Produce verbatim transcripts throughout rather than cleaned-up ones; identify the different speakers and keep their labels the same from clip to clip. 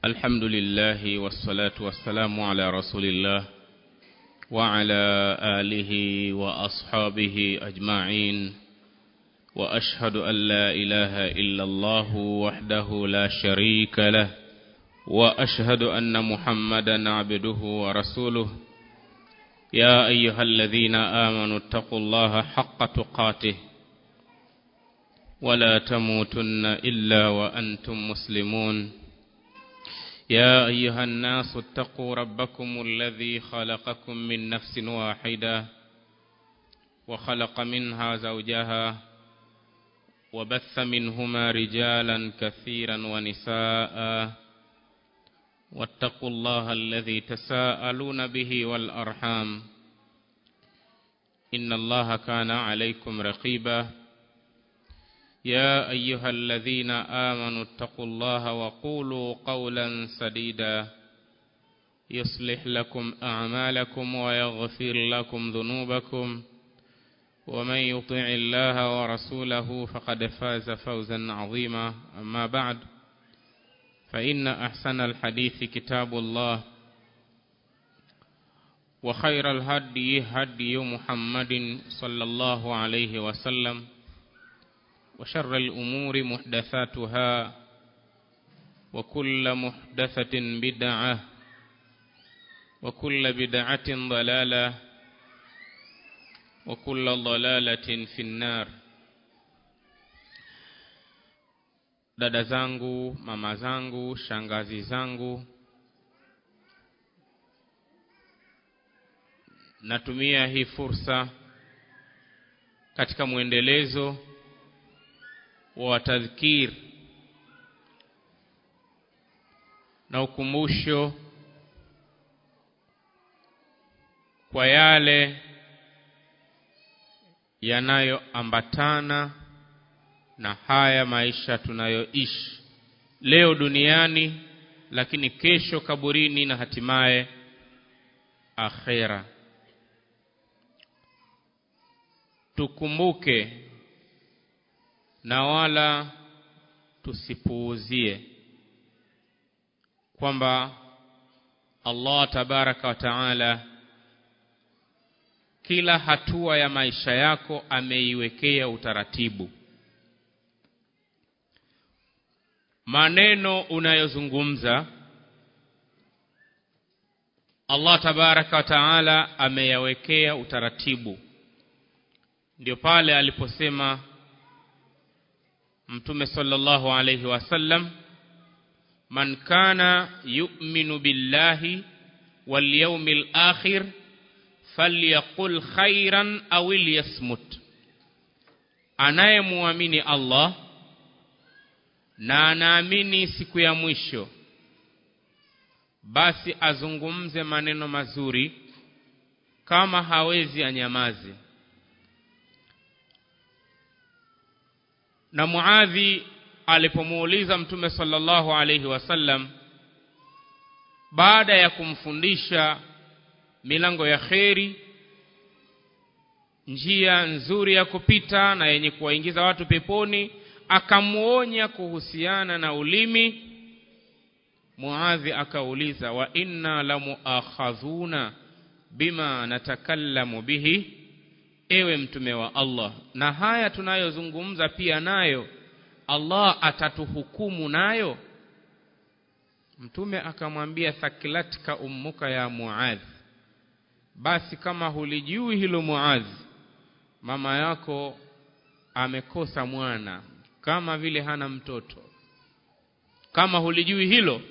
Speaker 1: الحمد لله والصلاة والسلام على رسول الله وعلى آله وأصحابه أجمعين وأشهد أن لا إله إلا الله وحده لا شريك له وأشهد أن محمدا عبده ورسوله يا أيها الذين آمنوا اتقوا الله حق تقاته ولا تموتن إلا وأنتم مسلمون يا أيها الناس اتقوا ربكم الذي خلقكم من نفس واحدة وخلق منها زوجها وبث منهما رجالا كثيرا ونساء واتقوا الله الذي تساءلون به والأرحام إن الله كان عليكم رقيبا يا أيها الذين آمنوا اتقوا الله وقولوا قولا سديدا يصلح لكم أعمالكم ويغفر لكم ذنوبكم ومن يطع الله ورسوله فقد فاز فوزا عظيما أما بعد فإن أحسن الحديث كتاب الله وخير الهدي هدي محمد صلى الله عليه وسلم وشر الأمور محدثاتها وكل محدثة بدعة وكل بدعة ضلالة وكل ضلالة في النار. Dada zangu, mama zangu, shangazi zangu, natumia hii fursa katika muendelezo wa tadhkir na ukumbusho kwa yale yanayoambatana na haya maisha tunayoishi leo duniani, lakini kesho kaburini na hatimaye akhera. Tukumbuke na wala tusipuuzie kwamba Allah tabaraka wa taala kila hatua ya maisha yako ameiwekea utaratibu. Maneno unayozungumza Allah tabaraka wa taala ameyawekea utaratibu. Ndio pale aliposema Mtume sallallahu alayhi wasallam, man kana yu'minu billahi wal yawmil akhir falyaqul khairan aw liyasmut. Anayemuamini Allah na anaamini siku ya mwisho, basi azungumze maneno mazuri, kama hawezi anyamaze. Na Muadhi alipomuuliza Mtume sallallahu alayhi wasallam baada ya kumfundisha milango ya kheri, njia nzuri ya kupita na yenye kuwaingiza watu peponi, akamuonya kuhusiana na ulimi. Muadhi akauliza, wa inna lamuakhadhuna bima natakallamu bihi, ewe Mtume wa Allah, na haya tunayozungumza pia nayo Allah atatuhukumu nayo? Mtume akamwambia, thakilatka ummuka ya Muadh, basi kama hulijui hilo Muadh, mama yako amekosa mwana, kama vile hana mtoto. Kama hulijui hilo.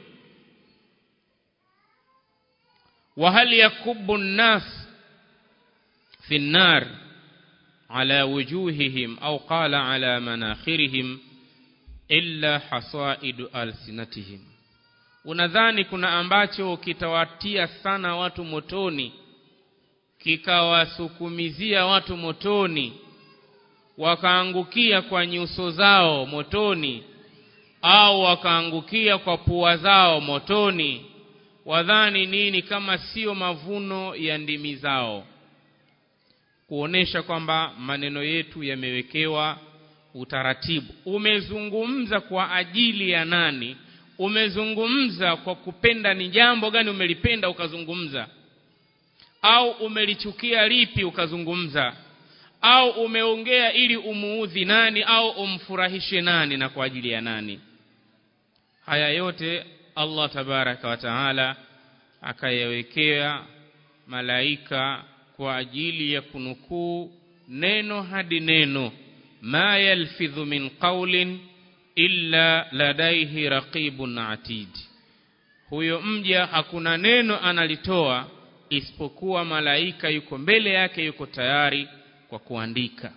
Speaker 1: wa hal yakubbu an-nas fi an-nar ala wujuhihim au qala ala manakhirihim illa hasaidu alsinatihim. Unadhani kuna ambacho kitawatia sana watu motoni, kikawasukumizia watu motoni, wakaangukia kwa nyuso zao motoni, au wakaangukia kwa pua zao motoni? Wadhani nini kama sio mavuno ya ndimi zao? Kuonesha kwamba maneno yetu yamewekewa utaratibu. Umezungumza kwa ajili ya nani? umezungumza kwa kupenda, ni jambo gani umelipenda ukazungumza, au umelichukia lipi ukazungumza, au umeongea ili umuudhi nani au umfurahishe nani na kwa ajili ya nani. Haya yote Allah tabaraka wa taala akayawekea malaika kwa ajili ya kunukuu neno hadi neno. Ma yalfidhu min qawlin illa ladaihi raqibun atid. Huyo mja hakuna neno analitoa isipokuwa malaika yuko mbele yake, yuko tayari kwa kuandika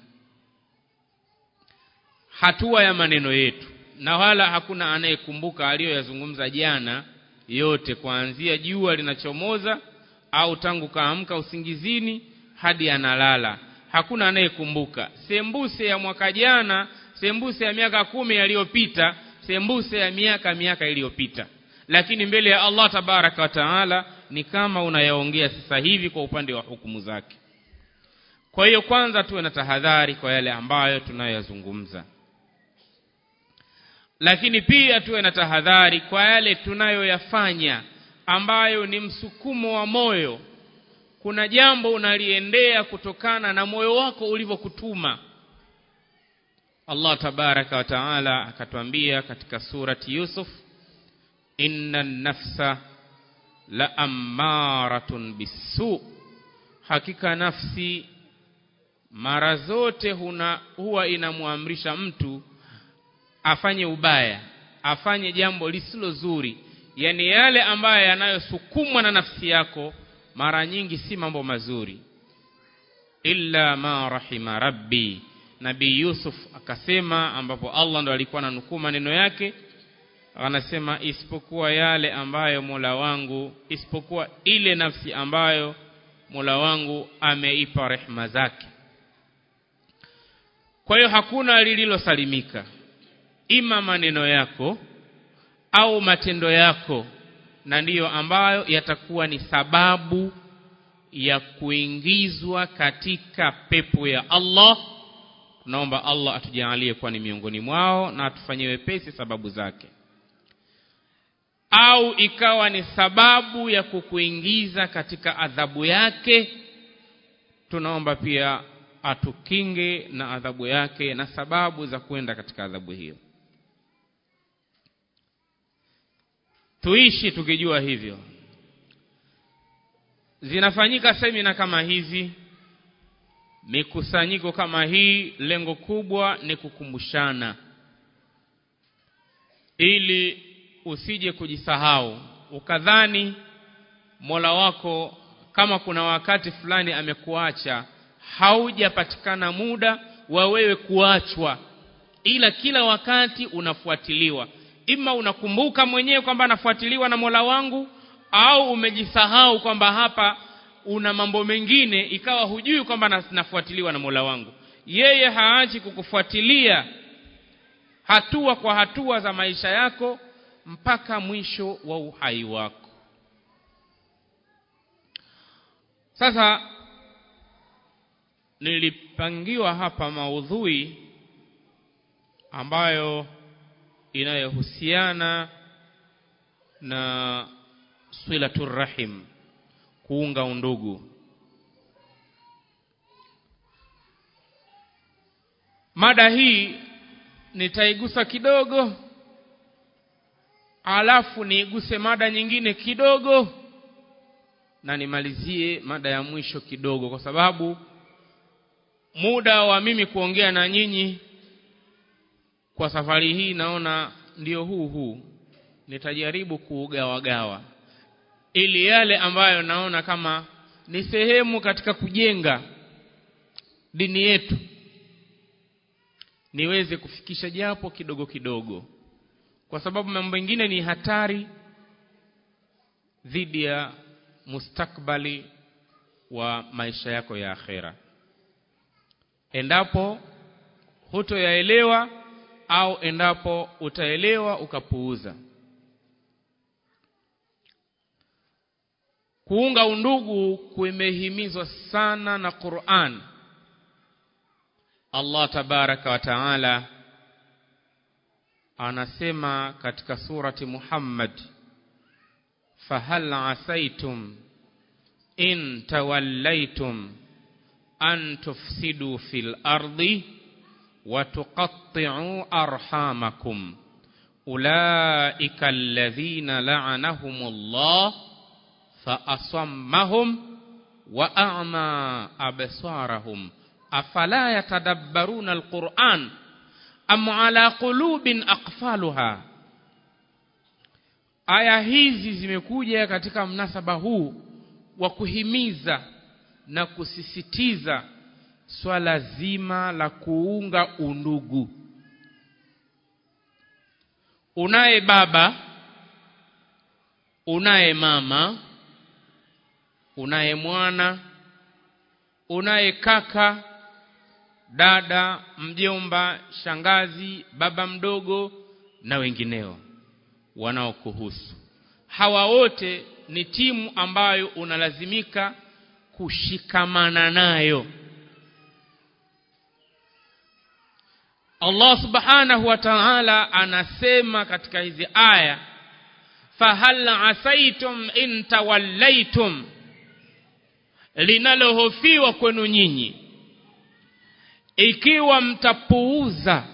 Speaker 1: hatua ya maneno yetu, na wala hakuna anayekumbuka aliyoyazungumza jana yote, kuanzia jua linachomoza au tangu kaamka usingizini hadi analala. Hakuna anayekumbuka sembuse ya mwaka jana, sembuse ya miaka kumi iliyopita, sembuse ya miaka miaka iliyopita, lakini mbele ya Allah tabaraka wa taala ni kama unayaongea sasa hivi kwa upande wa hukumu zake. Kwa hiyo kwanza tuwe na tahadhari kwa yale ambayo tunayoyazungumza, lakini pia tuwe na tahadhari kwa yale tunayoyafanya ambayo ni msukumo wa moyo. Kuna jambo unaliendea kutokana na moyo wako ulivyokutuma. Allah tabaraka wa taala akatuambia katika surati Yusuf, inna nafsa la ammaratun bisu, hakika nafsi mara zote huna, huwa inamuamrisha mtu afanye ubaya, afanye jambo lisilo zuri. Yani yale ambayo yanayosukumwa na nafsi yako mara nyingi si mambo mazuri. Illa ma rahima rabbi, Nabii Yusuf akasema, ambapo Allah ndo alikuwa ananukuu maneno yake, anasema isipokuwa yale ambayo Mola wangu, isipokuwa ile nafsi ambayo Mola wangu ameipa rehema zake. Kwa hiyo hakuna lililosalimika, ima maneno yako au matendo yako, na ndiyo ambayo yatakuwa ni sababu ya kuingizwa katika pepo ya Allah. Tunaomba Allah atujalie kuwa ni miongoni mwao na atufanyie wepesi sababu zake. Au ikawa ni sababu ya kukuingiza katika adhabu yake, tunaomba pia atukinge na adhabu yake na sababu za kwenda katika adhabu hiyo. Tuishi tukijua hivyo. Zinafanyika semina kama hizi, mikusanyiko kama hii, lengo kubwa ni kukumbushana, ili usije kujisahau ukadhani Mola wako kama kuna wakati fulani amekuacha, haujapatikana muda wa wewe kuachwa, ila kila wakati unafuatiliwa. Ima unakumbuka mwenyewe kwamba nafuatiliwa na Mola wangu, au umejisahau kwamba hapa una mambo mengine ikawa hujui kwamba nafuatiliwa na Mola wangu. Yeye haachi kukufuatilia hatua kwa hatua za maisha yako mpaka mwisho wa uhai wako. Sasa nilipangiwa hapa maudhui ambayo inayohusiana na silatur rahim, kuunga undugu. Mada hii nitaigusa kidogo, alafu niiguse mada nyingine kidogo, na nimalizie mada ya mwisho kidogo, kwa sababu muda wa mimi kuongea na nyinyi kwa safari hii naona ndio huu huu. Nitajaribu kuugawagawa ili yale ambayo naona kama ni sehemu katika kujenga dini yetu niweze kufikisha japo kidogo kidogo, kwa sababu mambo mengine ni hatari dhidi ya mustakbali wa maisha yako ya akhera. Endapo hutoyaelewa au endapo utaelewa ukapuuza. Kuunga undugu kumehimizwa sana na Qur'an. Allah tabaraka wa taala anasema katika surati Muhammad, fahal asaitum in tawallaitum an tufsidu fil ardi wa tuqatti'u arhamakum ulaika alladhina la'anahumullah fa asammahum wa a'ma absarahum afala yatadabbaruna alquran am ala qulubin aqfaluha. Aya hizi zimekuja katika mnasaba huu wa kuhimiza na kusisitiza swala zima la kuunga undugu. Unaye baba, unaye mama, unaye mwana, unaye kaka, dada, mjomba, shangazi, baba mdogo na wengineo wanaokuhusu. Hawa wote ni timu ambayo unalazimika kushikamana nayo. Allah subhanahu wa ta'ala anasema katika hizi aya, fahal asaitum in tawallaitum, linalohofiwa kwenu nyinyi ikiwa mtapuuza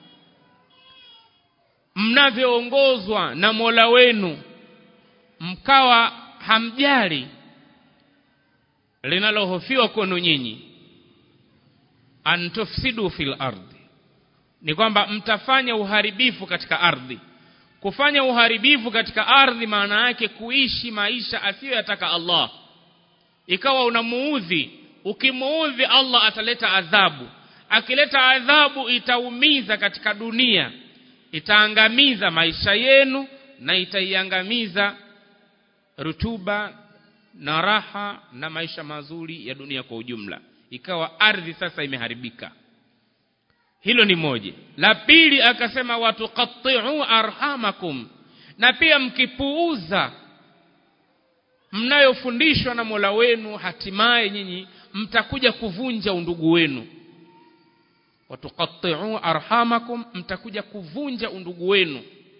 Speaker 1: mnavyoongozwa na Mola wenu, mkawa hamjali. Linalohofiwa kwenu nyinyi an tufsidu fil ardi, ni kwamba mtafanya uharibifu katika ardhi. Kufanya uharibifu katika ardhi maana yake kuishi maisha asiyotaka Allah. Ikawa unamuudhi, ukimuudhi Allah ataleta adhabu. Akileta adhabu itaumiza katika dunia, itaangamiza maisha yenu na itaiangamiza rutuba na raha na maisha mazuri ya dunia kwa ujumla. Ikawa ardhi sasa imeharibika. Hilo ni moja. La pili akasema watuqatti'u arhamakum, na pia mkipuuza mnayofundishwa na Mola wenu, hatimaye nyinyi mtakuja kuvunja undugu wenu. Watuqatti'u arhamakum, mtakuja kuvunja undugu wenu.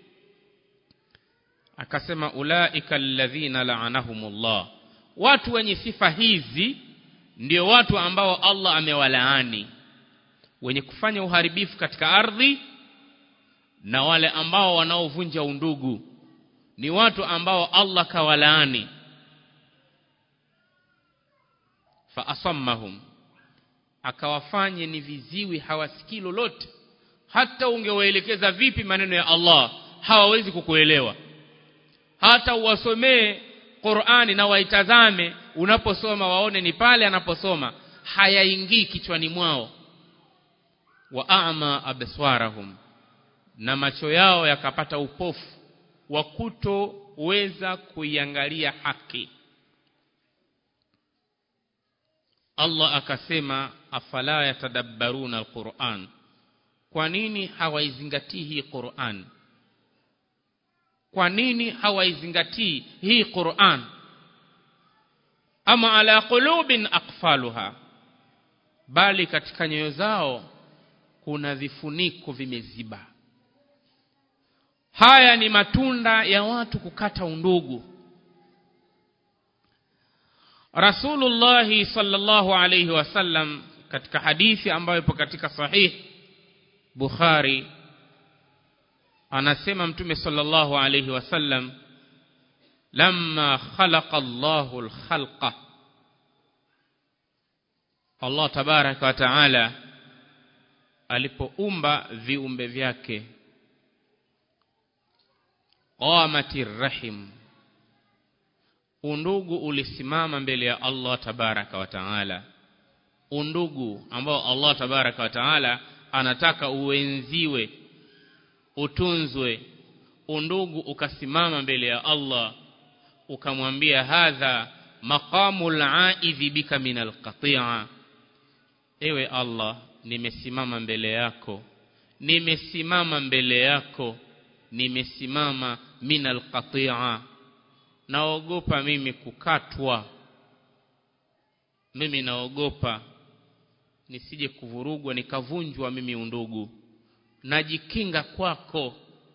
Speaker 1: Akasema ulaika alladhina la'anahumullah, watu wenye sifa hizi ndio watu ambao Allah amewalaani, wenye kufanya uharibifu katika ardhi na wale ambao wanaovunja undugu ni watu ambao Allah kawalaani. Fa asammahum, akawafanye ni viziwi, hawasikii lolote. Hata ungewaelekeza vipi maneno ya Allah hawawezi kukuelewa. Hata uwasomee Qur'ani na waitazame, unaposoma waone ni pale anaposoma, hayaingii kichwani mwao. Wa a'ma absarahum, na macho yao yakapata upofu wa kutoweza kuiangalia haki. Allah akasema afala yatadabbaruna alquran, kwa nini hawaizingatii hii Qur'an? Kwa nini hawaizingatii hii Qur'an? Ama ala qulubin aqfaluha, bali katika nyoyo zao kuna vifuniko vimeziba. Haya ni matunda ya watu kukata undugu. Rasulullah sallallahu alayhi wasallam katika hadithi ambayo ipo katika sahih Bukhari anasema Mtume sallallahu alayhi wasallam, lamma khalaqa Allahu al-khalqa, Allah tabaraka wa taala alipoumba viumbe vyake, qamatir rahim, undugu ulisimama mbele ya Allah tabaraka wa taala. Undugu ambao Allah tabaraka wa taala anataka uenziwe, utunzwe. Undugu ukasimama mbele ya Allah, ukamwambia hadha maqamul aidhi bika minal qati'a, ewe Allah, nimesimama mbele yako, nimesimama mbele yako, nimesimama minal qati'a, naogopa mimi kukatwa, mimi naogopa nisije kuvurugwa nikavunjwa mimi undugu, najikinga kwako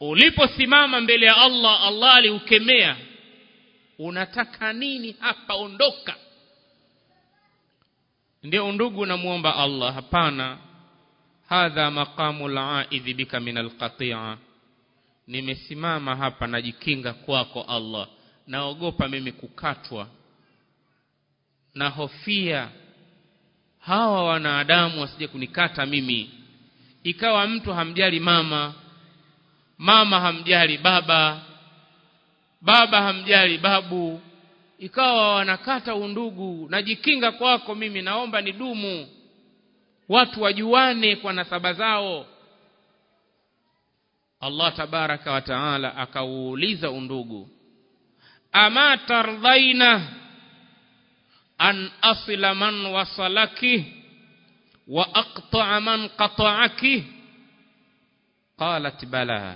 Speaker 1: uliposimama mbele ya Allah, Allah aliukemea, unataka nini hapa, ondoka. Ndio undugu unamuomba Allah? Hapana, hadha maqamul aidhi bika min alqati'a, nimesimama hapa najikinga kwako Allah, naogopa mimi kukatwa, na hofia hawa wanadamu wasije kunikata mimi. Ikawa mtu hamjali mama, mama hamjali baba, baba hamjali babu, ikawa wanakata undugu. Najikinga kwako mimi, naomba nidumu, watu wajuane kwa nasaba zao. Allah tabaraka wa taala akauuliza undugu, ama tardhaina an asila man wasalaki wa aqta'a man qata'aki? Qalat bala.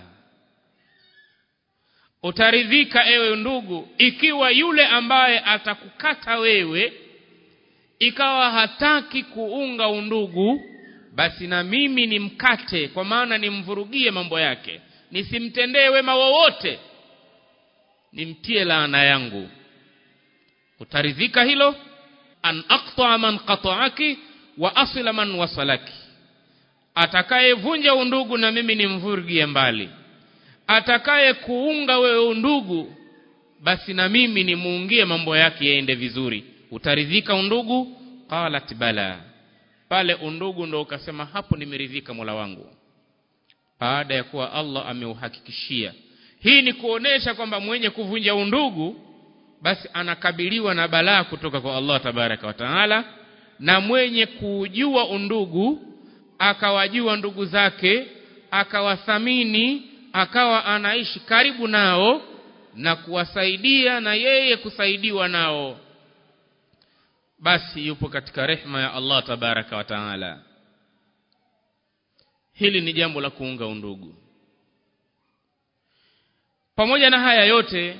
Speaker 1: Utaridhika ewe ndugu ikiwa yule ambaye atakukata wewe ikawa hataki kuunga undugu, basi na mimi nimkate, kwa maana nimvurugie mambo yake, nisimtendee wema wowote, nimtie laana yangu. Utaridhika hilo? An aqta'a man qata'aki wa asila man wasalaki, atakayevunja undugu na mimi nimvurugie mbali, atakaye kuunga wewe undugu basi na mimi nimuungie mambo yake yaende vizuri. Utaridhika undugu? Qalat bala. Pale undugu ndo ukasema, hapo nimeridhika Mola wangu, baada ya kuwa Allah ameuhakikishia. Hii ni kuonesha kwamba mwenye kuvunja undugu basi anakabiliwa na balaa kutoka kwa Allah tabaraka wa taala, na mwenye kujua undugu akawajua ndugu zake, akawathamini, akawa anaishi karibu nao na kuwasaidia na yeye kusaidiwa nao, basi yupo katika rehema ya Allah tabaraka wa taala. Hili ni jambo la kuunga undugu. Pamoja na haya yote,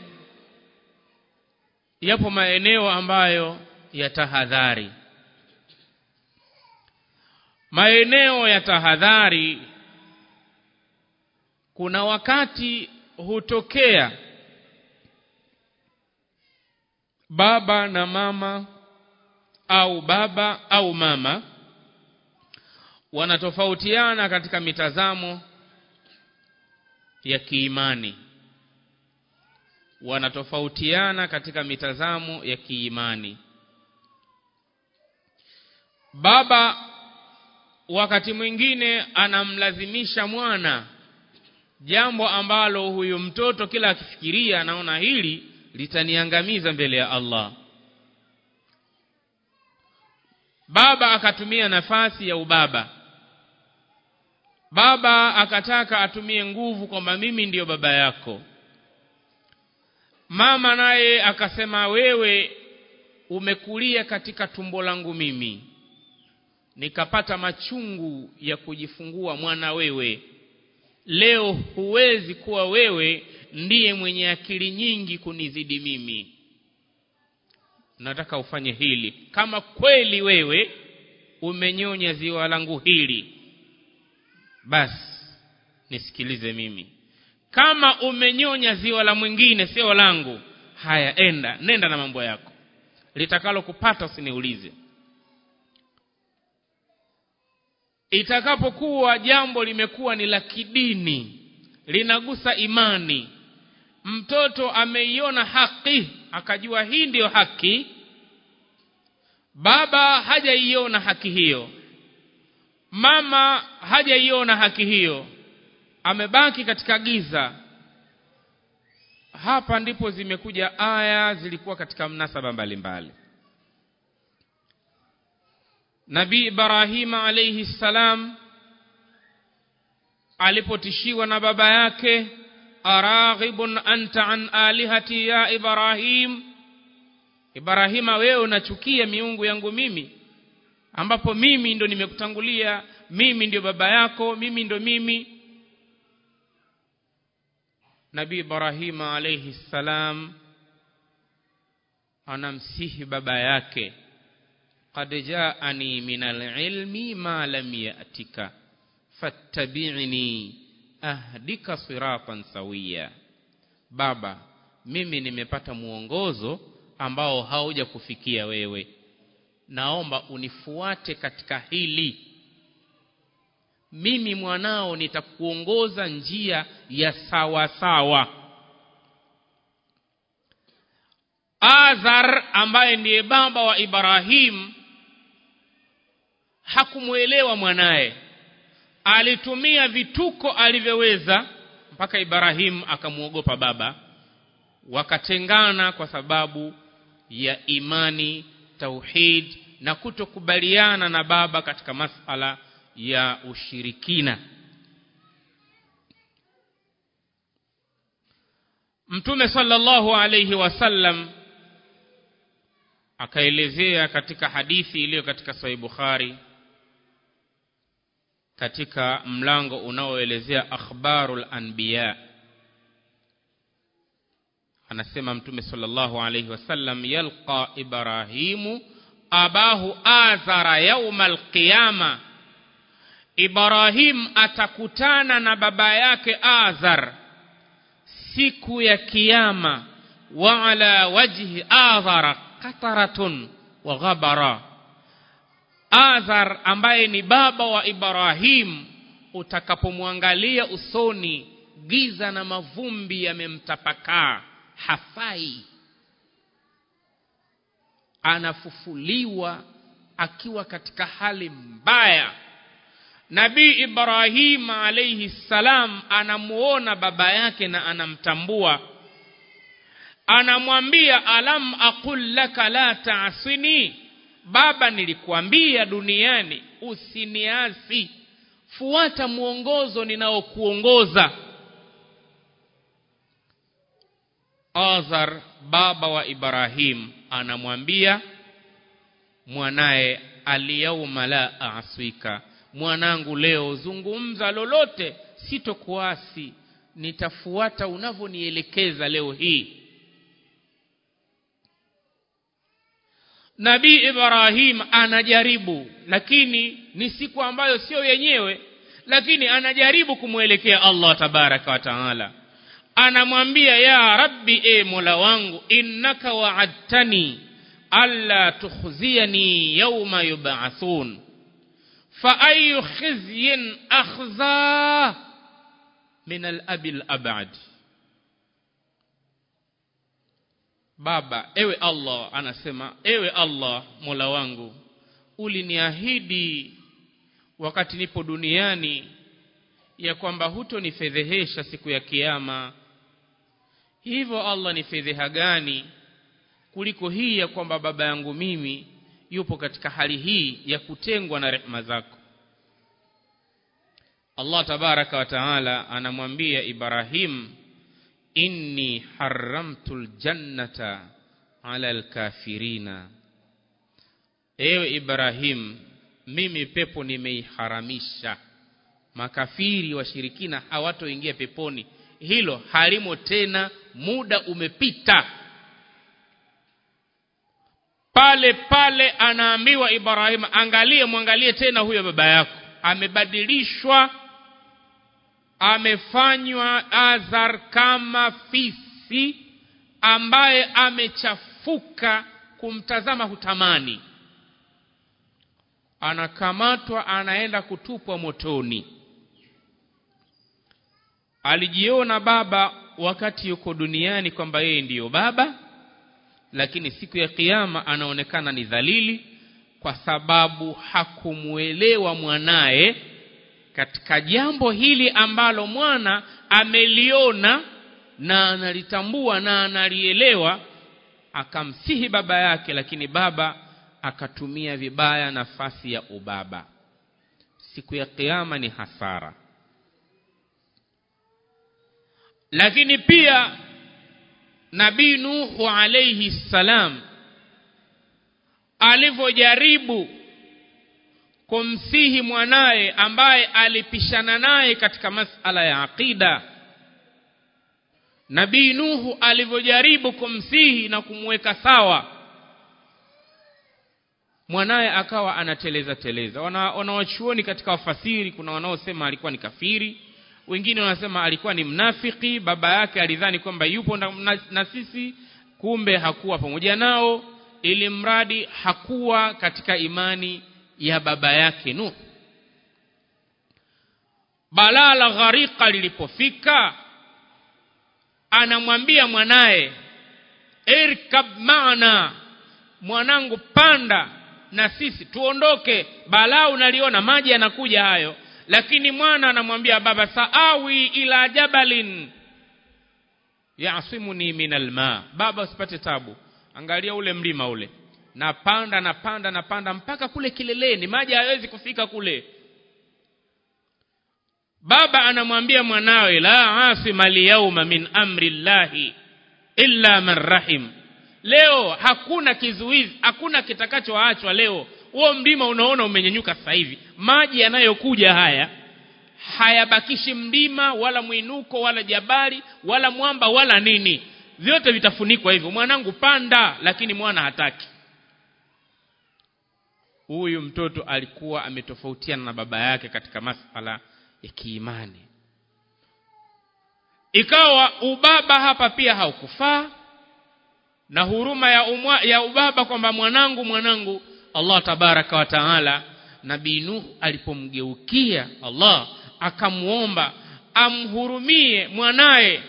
Speaker 1: yapo maeneo ambayo ya tahadhari. Maeneo ya tahadhari, kuna wakati hutokea baba na mama au baba au mama wanatofautiana katika mitazamo ya kiimani. Wanatofautiana katika mitazamo ya kiimani. Baba wakati mwingine anamlazimisha mwana jambo ambalo huyu mtoto kila akifikiria anaona hili litaniangamiza mbele ya Allah. Baba akatumia nafasi ya ubaba. Baba akataka atumie nguvu kwamba mimi ndiyo baba yako. Mama naye akasema, wewe umekulia katika tumbo langu mimi, nikapata machungu ya kujifungua mwana wewe. Leo huwezi kuwa wewe ndiye mwenye akili nyingi kunizidi mimi. Nataka ufanye hili. Kama kweli wewe umenyonya ziwa langu hili, basi nisikilize mimi. Kama umenyonya ziwa la mwingine sio langu, haya enda, nenda na mambo yako. Litakalo kupata usiniulize. Itakapokuwa jambo limekuwa ni la kidini, linagusa imani, mtoto ameiona haki, akajua hii ndio haki, baba hajaiona haki hiyo, mama hajaiona haki hiyo, amebaki katika giza. Hapa ndipo zimekuja aya zilikuwa katika mnasaba mbalimbali. Nabii Ibrahim alayhi salam alipotishiwa na baba yake, araghibun anta an alihati ya Ibrahim, Ibrahima wewe unachukia miungu yangu mimi, ambapo mimi ndo nimekutangulia, mimi ndio baba yako, mimi ndo mimi. Nabii Ibrahim alayhi salam anamsihi baba yake, qad ja'ani minal ilmi ma lam ya'tika fattabi'ni ahdika siratan sawiya, baba mimi nimepata muongozo ambao hauja kufikia wewe, naomba unifuate katika hili, mimi mwanao nitakuongoza njia ya sawa sawa. Azar ambaye ndiye baba wa Ibrahim hakumuelewa mwanae, alitumia vituko alivyoweza mpaka Ibrahim akamuogopa baba, wakatengana kwa sababu ya imani, tauhid na kutokubaliana na baba katika masala ya ushirikina. Mtume sallallahu alayhi wasallam akaelezea katika hadithi iliyo katika Sahih Bukhari katika mlango unaoelezea akhbarul anbiya, anasema Mtume sallallahu alayhi wasallam, yalqa Ibrahimu abahu azara yawmal qiyama, Ibrahim atakutana na baba yake Azar siku ya kiyama, wa ala wajhi Azara qataratun wa ghabara. Azar ambaye ni baba wa Ibrahim, utakapomwangalia usoni giza na mavumbi yamemtapakaa, hafai. Anafufuliwa akiwa katika hali mbaya. Nabii Ibrahim alayhi salam anamuona baba yake na anamtambua, anamwambia, alam aqul laka la ta'sini, baba nilikuambia duniani usiniasi, fuata muongozo ninaokuongoza. Azar baba wa Ibrahim anamwambia mwanae, al-yawma la a'sika, mwanangu leo zungumza lolote sitokuasi, nitafuata unavyonielekeza leo hii. Nabii Ibrahim anajaribu, lakini ni siku ambayo sio yenyewe, lakini anajaribu kumuelekea Allah tabaraka wa taala. Anamwambia, ya rabbi, e mola wangu, innaka wa'adtani alla tukhziyani yawma yub'athun, fa ayu khizyin akhza min al-abil abad. Baba, ewe Allah, anasema, ewe Allah mola wangu, uliniahidi wakati nipo duniani ya kwamba hutonifedhehesha siku ya kiyama. Hivyo Allah, ni fedheha gani kuliko hii ya kwamba baba yangu mimi yupo katika hali hii ya kutengwa na rehema zako. Allah tabaraka wa taala anamwambia Ibrahim, inni haramtul jannata ala alkafirina, ewe Ibrahim, mimi pepo nimeiharamisha, makafiri washirikina hawatoingia peponi, hilo halimo tena, muda umepita. Pale pale anaambiwa Ibrahim, angalie, mwangalie tena huyo baba yako, amebadilishwa, amefanywa Azar kama fisi ambaye amechafuka, kumtazama hutamani. Anakamatwa, anaenda kutupwa motoni. Alijiona baba wakati yuko duniani kwamba yeye ndiyo baba, lakini siku ya kiyama anaonekana ni dhalili, kwa sababu hakumuelewa mwanae katika jambo hili ambalo mwana ameliona na analitambua na analielewa. Akamsihi baba yake, lakini baba akatumia vibaya nafasi ya ubaba. Siku ya kiyama ni hasara. Lakini pia Nabii Nuhu alayhi salam alivyojaribu kumsihi mwanae ambaye alipishana naye katika masala ya akida, Nabii Nuhu alivyojaribu kumsihi na kumweka sawa, mwanae akawa anateleza teleza. Wana wanawachuoni katika wafasiri, kuna wanaosema alikuwa ni kafiri, wengine wanasema alikuwa ni mnafiki, baba yake alidhani kwamba yupo na, na, na sisi, kumbe hakuwa pamoja nao, ili mradi hakuwa katika imani ya baba yake Nuh. Balaa la gharika lilipofika, anamwambia mwanae, irkab maana, mwanangu panda na sisi tuondoke, balaa unaliona maji yanakuja hayo. Lakini mwana anamwambia baba, saawi ila jabalin ya'simuni minal ma, baba usipate tabu, angalia ule mlima ule, napanda napanda napanda mpaka kule kileleni, maji hayawezi kufika kule. Baba anamwambia mwanawe, la asima al-yawma min amri llahi illa man rahim, leo hakuna kizuizi, hakuna kitakachoachwa leo. Huo mlima unaona umenyenyuka sasa hivi, maji yanayokuja haya hayabakishi mlima wala mwinuko wala jabali wala mwamba wala nini, vyote vitafunikwa hivyo. Mwanangu panda, lakini mwana hataki. Huyu mtoto alikuwa ametofautiana na baba yake katika masuala ya kiimani. Ikawa ubaba hapa pia haukufaa, na huruma ya umwa, ya ubaba kwamba mwanangu mwanangu. Allah tabaraka wa taala, Nabii Nuh alipomgeukia Allah akamuomba amhurumie mwanae,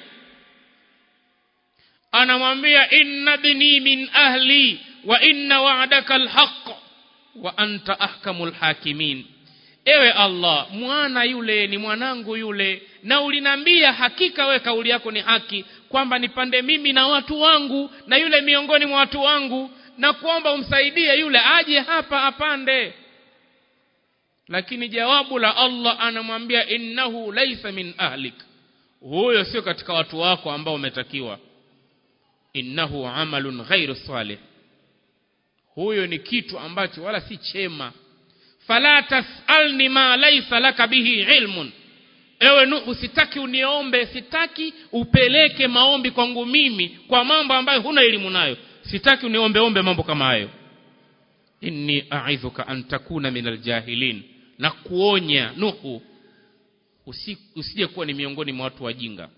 Speaker 1: anamwambia, inna bini min ahli wa inna wa'daka alhaq wa anta ahkamul hakimin. Ewe Allah, mwana yule ni mwanangu yule, na ulinambia hakika we kauli yako ni haki, kwamba nipande mimi na watu wangu, na yule miongoni mwa watu wangu, na kuomba umsaidie yule aje hapa apande. Lakini jawabu la Allah, anamwambia, innahu laysa min ahlik, huyo sio katika watu wako ambao umetakiwa. Innahu amalun ghairu salih, huyo ni kitu ambacho wala si chema. Fala tasalni ma laysa laka bihi ilmun, ewe Nuh sitaki uniombe, sitaki upeleke maombi kwangu mimi kwa mambo ambayo huna elimu nayo, sitaki uniombe ombe mambo kama hayo. Inni a'idhuka an takuna minal jahilin, na kuonya Nuhu usije kuwa ni miongoni mwa watu wajinga.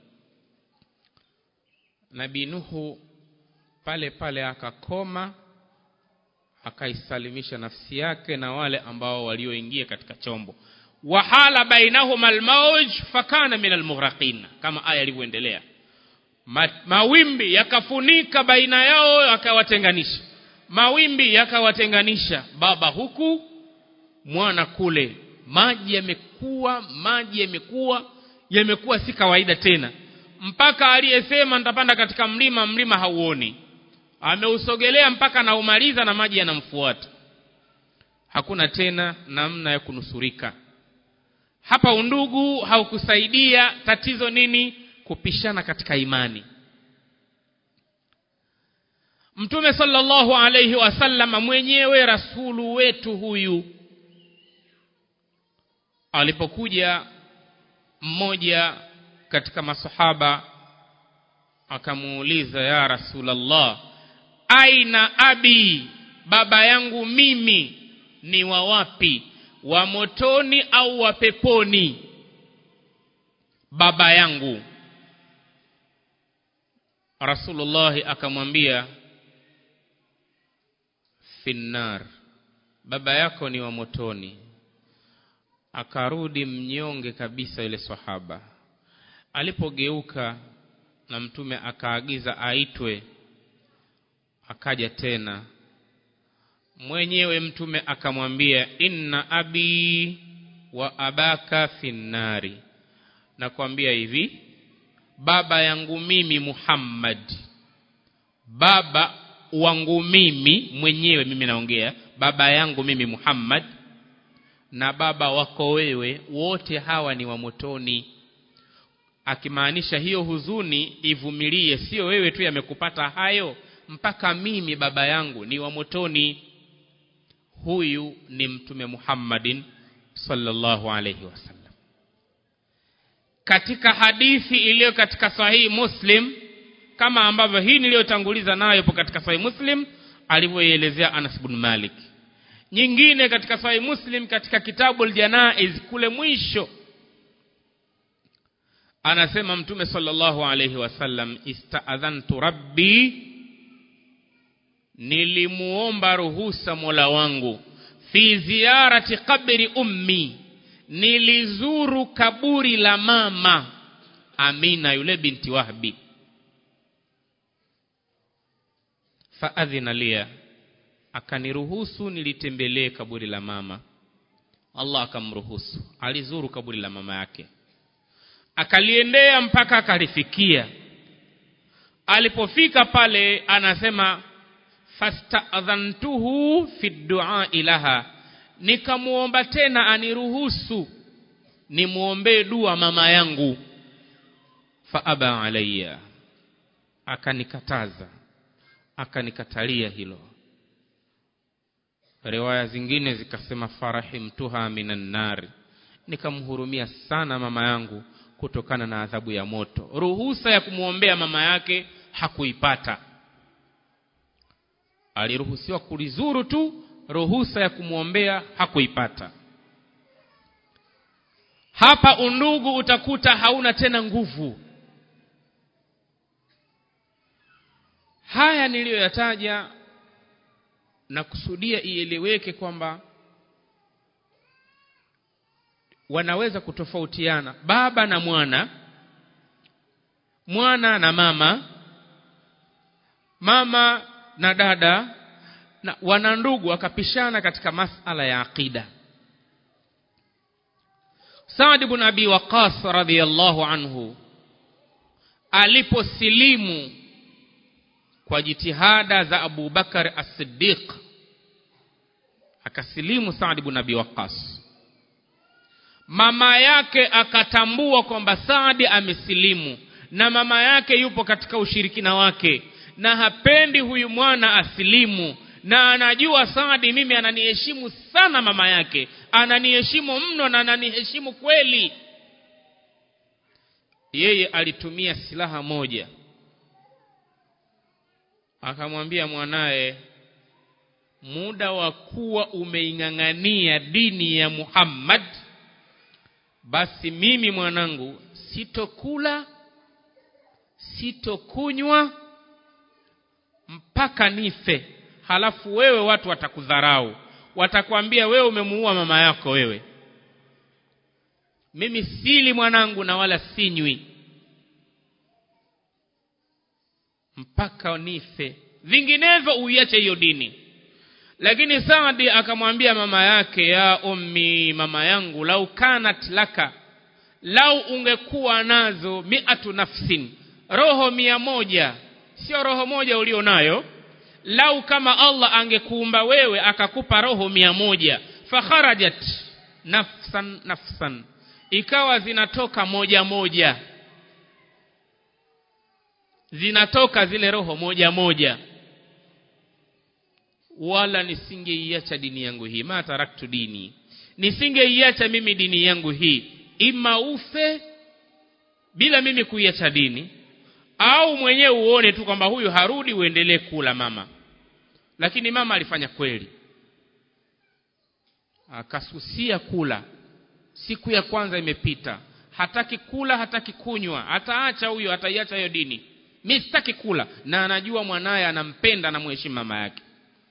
Speaker 1: Nabii Nuhu pale pale akakoma, akaisalimisha nafsi yake na wale ambao walioingia katika chombo. Wahala bainahuma almauj fakana min almughraqin, kama aya ilivyoendelea. Ma, mawimbi yakafunika baina yao, yakawatenganisha. Mawimbi yakawatenganisha, baba huku mwana kule. Maji yamekuwa maji yamekuwa yamekuwa si kawaida tena, mpaka aliyesema nitapanda katika mlima, mlima hauoni, ameusogelea mpaka na umaliza na maji yanamfuata. Hakuna tena namna ya kunusurika. Hapa undugu haukusaidia, tatizo nini? Kupishana katika imani. Mtume sallallahu alayhi wasallam mwenyewe, rasulu wetu huyu, alipokuja mmoja katika masahaba akamuuliza, ya Rasulullah, aina abi, baba yangu mimi ni wa wapi, wa motoni au wa peponi? Baba yangu. Rasulullah akamwambia, finnar, baba yako ni wa motoni. Akarudi mnyonge kabisa ile sahaba. Alipogeuka na mtume akaagiza aitwe, akaja tena mwenyewe. Mtume akamwambia, inna abi wa abaka finnari, nakwambia hivi, baba yangu mimi Muhammad, baba wangu mimi mwenyewe, mimi naongea, baba yangu mimi Muhammad na baba wako wewe, wote hawa ni wa motoni. Akimaanisha hiyo huzuni ivumilie, sio wewe tu yamekupata hayo, mpaka mimi baba yangu ni wa motoni. Huyu ni Mtume Muhammadin sallallahu alayhi wasallam. Katika hadithi iliyo katika sahihi Muslim, kama ambavyo hii niliyotanguliza nayo ipo katika sahihi Muslim, alivyoelezea Anas ibn Malik. Nyingine katika sahihi Muslim katika kitabu al-Janaiz kule mwisho, anasema Mtume sallallahu alayhi wasallam, ista'adhantu rabbi, nilimuomba ruhusa Mola wangu, fi ziyarati qabri ummi, nilizuru kaburi la mama Amina yule binti Wahbi. Fa adhina liya, akaniruhusu nilitembelee kaburi la mama. Allah akamruhusu, alizuru kaburi la mama yake, akaliendea mpaka akalifikia. Alipofika pale anasema fasta'adhantuhu fi du'a ilaha, nikamuomba tena aniruhusu nimuombe dua mama yangu. Fa aba alayya, akanikataza, akanikatalia hilo. Riwaya zingine zikasema farahimtuha minan nar, nikamhurumia sana mama yangu kutokana na adhabu ya moto. Ruhusa ya kumuombea mama yake hakuipata, aliruhusiwa kulizuru tu, ruhusa ya kumuombea hakuipata. Hapa undugu utakuta hauna tena nguvu. Haya niliyoyataja na kusudia ieleweke kwamba wanaweza kutofautiana baba na mwana, mwana na mama, mama na dada, na wana ndugu wakapishana katika masala ya akida. Saad ibn Abi Waqqas radhiyallahu anhu aliposilimu kwa jitihada za Abu Bakar as-Siddiq, akasilimu Saad ibn Abi Waqqas. Mama yake akatambua kwamba Saad amesilimu na mama yake yupo katika ushirikina wake na hapendi huyu mwana asilimu, na anajua Saad mimi ananiheshimu sana, mama yake ananiheshimu mno na ananiheshimu kweli. Yeye alitumia silaha moja, akamwambia mwanae, muda wa kuwa umeingangania dini ya Muhammad, basi mimi mwanangu sitokula sitokunywa mpaka nife. Halafu wewe watu watakudharau, watakwambia wewe umemuua mama yako wewe. Mimi sili mwanangu na wala sinywi mpaka nife, vinginevyo uiache hiyo dini. Lakini Saadi akamwambia mama yake, ya ummi, mama yangu, lau kanat laka, lau ungekuwa nazo mi'atu nafsin, roho mia moja, sio roho moja ulionayo, lau kama Allah angekuumba wewe akakupa roho mia moja, fakharajat nafsan nafsan, ikawa zinatoka moja moja, zinatoka zile roho moja moja, wala nisingeiacha dini yangu hii, ma taraktu dini, nisingeiacha mimi dini yangu hii, ima ufe bila mimi kuiacha dini, au mwenyewe uone tu kwamba huyu harudi uendelee kula mama. Lakini mama alifanya kweli, akasusia kula. Siku ya kwanza imepita, hataki kula, hataki kunywa, ataacha huyo, ataiacha hiyo dini, mimi sitaki kula, na anajua mwanae anampenda na mheshimu mama yake.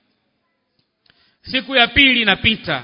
Speaker 1: Siku ya pili inapita,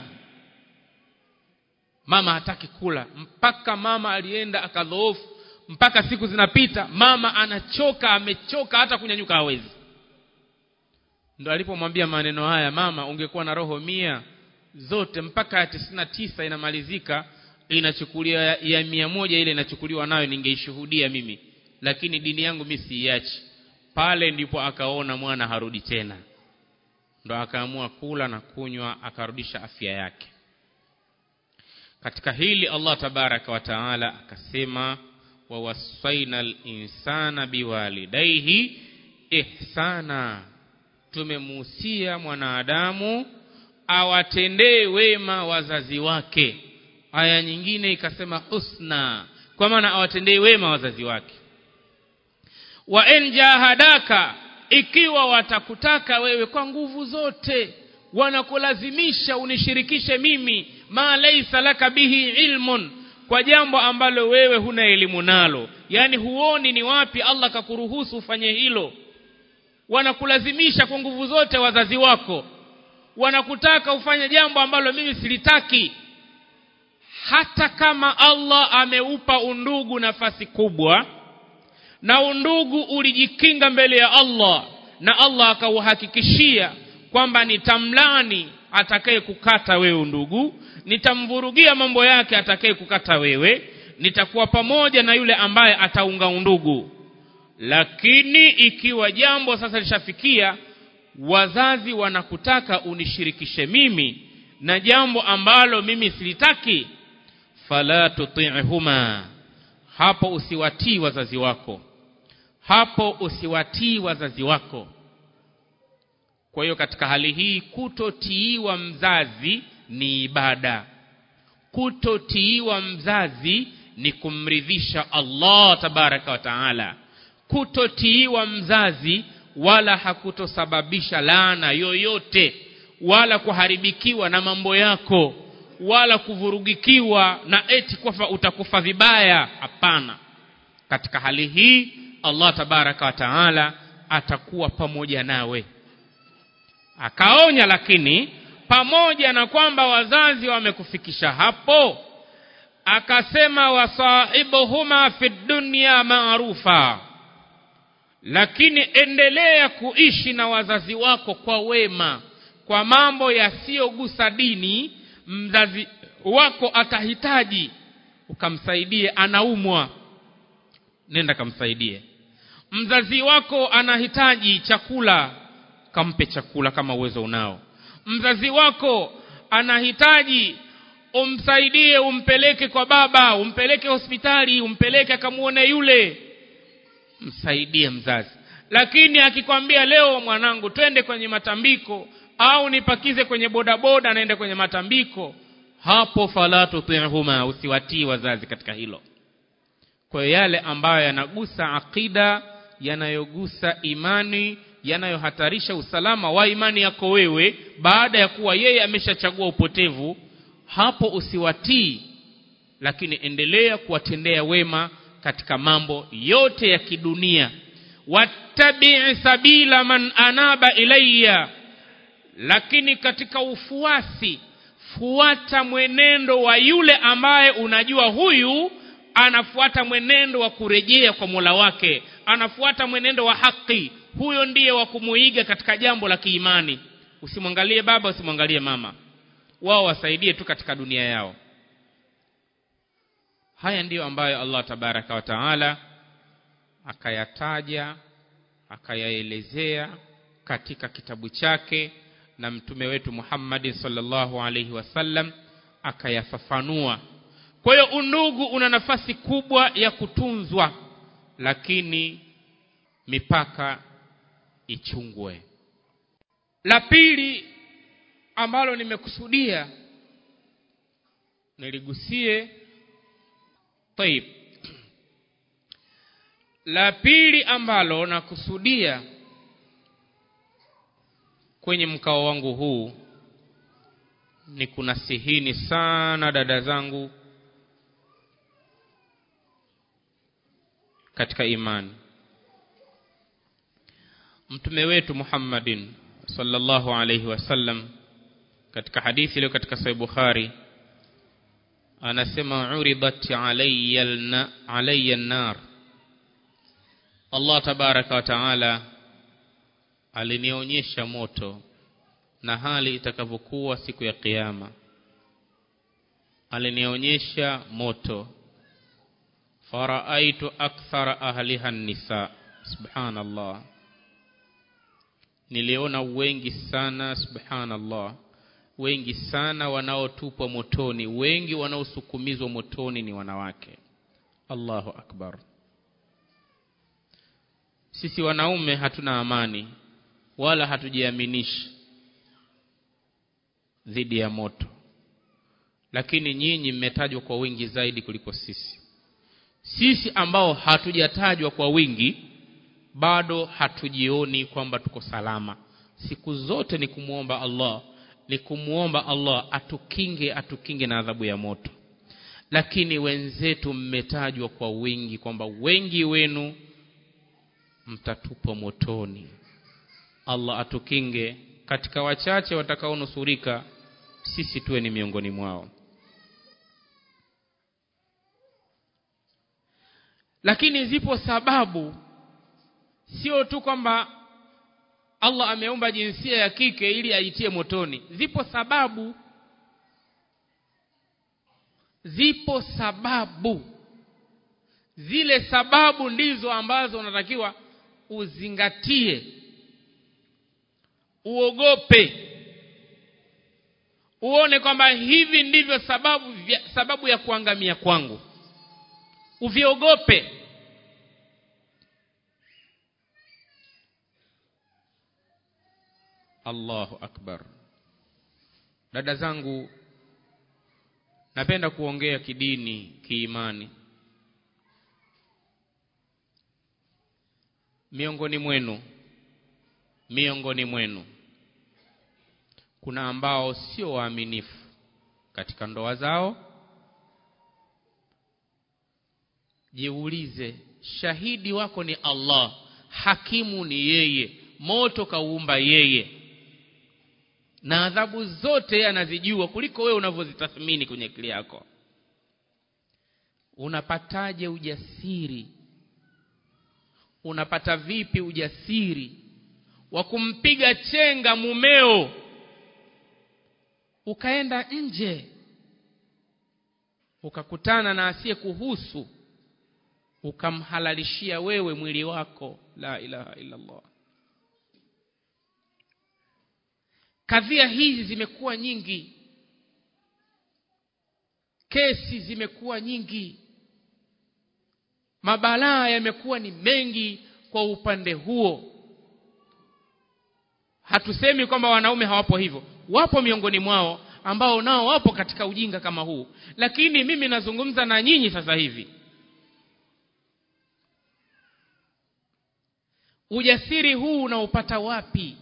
Speaker 1: mama hataki kula, mpaka mama alienda akadhoofu, mpaka siku zinapita, mama anachoka, amechoka, hata kunyanyuka hawezi. Ndio alipomwambia maneno haya, mama, ungekuwa na roho mia zote mpaka ya tisini na tisa inamalizika, inachukuliwa ya, ya mia moja ile inachukuliwa nayo, ningeishuhudia mimi, lakini dini yangu mimi siiachi. Pale ndipo akaona mwana harudi tena, ndo akaamua kula na kunywa, akarudisha afya yake. Katika hili Allah tabaraka wa taala akasema, wa wasainal insana biwalidayhi ihsana, tumemuhusia mwanadamu awatendee wema wazazi wake. Aya nyingine ikasema husna, kwa maana awatendee wema wazazi wake. Wa in jahadaka, ikiwa watakutaka wewe kwa nguvu zote, wanakulazimisha unishirikishe mimi, ma laysa laka bihi ilmun, kwa jambo ambalo wewe huna elimu nalo. Yani huoni ni wapi Allah kakuruhusu ufanye hilo. Wanakulazimisha kwa nguvu zote wazazi wako, wanakutaka ufanye jambo ambalo mimi silitaki. Hata kama Allah ameupa undugu nafasi kubwa, na undugu ulijikinga mbele ya Allah, na Allah akauhakikishia kwamba nitamlani atakaye kukata wewe undugu, nitamvurugia mambo yake atakaye kukata wewe, nitakuwa pamoja na yule ambaye ataunga undugu. Lakini ikiwa jambo sasa lishafikia wazazi wanakutaka unishirikishe mimi na jambo ambalo mimi silitaki, fala tuti'huma, hapo usiwatii wazazi wako, hapo usiwatii wazazi wako. Kwa hiyo katika hali hii kutotiiwa mzazi ni ibada. Kutotiiwa mzazi ni kumridhisha Allah tabaraka wa taala. Kutotiiwa mzazi wala hakutosababisha laana yoyote, wala kuharibikiwa na mambo yako, wala kuvurugikiwa na eti kwa utakufa vibaya. Hapana. Katika hali hii Allah tabaraka wa taala atakuwa pamoja nawe. Akaonya, lakini pamoja na kwamba wazazi wamekufikisha hapo, akasema wasahibuhuma fi dunya ma'rufa, lakini endelea kuishi na wazazi wako kwa wema, kwa mambo yasiyogusa dini. Mzazi wako atahitaji ukamsaidie, anaumwa, nenda kamsaidie. Mzazi wako anahitaji chakula, kampe chakula kama uwezo unao. Mzazi wako anahitaji umsaidie, umpeleke kwa baba, umpeleke hospitali, umpeleke akamuone yule, msaidie mzazi. Lakini akikwambia leo mwanangu twende kwenye matambiko, au nipakize kwenye bodaboda naende kwenye matambiko, hapo fala tuti'huma, usiwatii wazazi katika hilo. Kwa yale ambayo yanagusa akida, yanayogusa imani, yanayohatarisha usalama wa imani yako wewe baada ya kuwa yeye ameshachagua upotevu, hapo usiwatii. Lakini endelea kuwatendea wema katika mambo yote ya kidunia. Wattabi'i sabila man anaba ilayya, lakini katika ufuasi fuata mwenendo wa yule ambaye unajua huyu anafuata mwenendo wa kurejea kwa Mola wake, anafuata mwenendo wa haki. Huyo ndiye wa kumuiga katika jambo la kiimani. Usimwangalie baba, usimwangalie mama, wao wasaidie tu katika dunia yao. Haya ndiyo ambayo Allah tabaraka wa taala akayataja, akayaelezea katika kitabu chake, na mtume wetu Muhammad sallallahu alaihi wasallam akayafafanua. Kwa hiyo undugu una nafasi kubwa ya kutunzwa, lakini mipaka ichungwe. La pili ambalo nimekusudia niligusie taib. La pili ambalo nakusudia kwenye mkao wangu huu ni kunasihini sana dada zangu katika imani. Mtume wetu Muhammadin sallallahu alayhi wasallam katika hadithi ile katika Sahih Bukhari anasema uridat alayya alayya an-nar, Allah tabaraka wa taala alinionyesha moto na hali itakavyokuwa siku ya kiyama. Alinionyesha moto, faraaitu akthara ahliha an-nisa, subhanallah, niliona wengi sana, subhanallah, wengi sana wanaotupwa motoni, wengi wanaosukumizwa motoni ni wanawake. Allahu akbar. Sisi wanaume hatuna amani wala hatujiaminishi dhidi ya moto, lakini nyinyi mmetajwa kwa wingi zaidi kuliko sisi. Sisi ambao hatujatajwa kwa wingi bado hatujioni kwamba tuko salama. Siku zote ni kumuomba Allah, ni kumuomba Allah atukinge, atukinge na adhabu ya moto. lakini wenzetu mmetajwa kwa wingi kwamba wengi wenu mtatupwa motoni. Allah atukinge. Katika wachache watakaonusurika, sisi tuwe ni miongoni mwao. Lakini zipo sababu, sio tu kwamba Allah ameumba jinsia ya kike ili aitie motoni. Zipo sababu. Zipo sababu. Zile sababu ndizo ambazo unatakiwa uzingatie, uogope, uone kwamba hivi ndivyo sababu vya, sababu ya kuangamia kwangu. Uviogope. Allahu akbar. Dada zangu, napenda kuongea kidini, kiimani. Miongoni mwenu, miongoni mwenu kuna ambao sio waaminifu katika ndoa zao. Jiulize, shahidi wako ni Allah, hakimu ni yeye, moto kaumba yeye, na adhabu zote anazijua kuliko wewe unavyozitathmini kwenye akili yako. Unapataje ujasiri? Unapata vipi ujasiri wa kumpiga chenga mumeo ukaenda nje ukakutana na asiye kuhusu ukamhalalishia wewe mwili wako? La ilaha illa Allah. Kadhia hizi zimekuwa nyingi, kesi zimekuwa nyingi, mabalaa yamekuwa ni mengi kwa upande huo. Hatusemi kwamba wanaume hawapo hivyo, wapo miongoni mwao ambao nao wapo katika ujinga kama huu, lakini mimi nazungumza na nyinyi sasa hivi. Ujasiri huu unaupata wapi?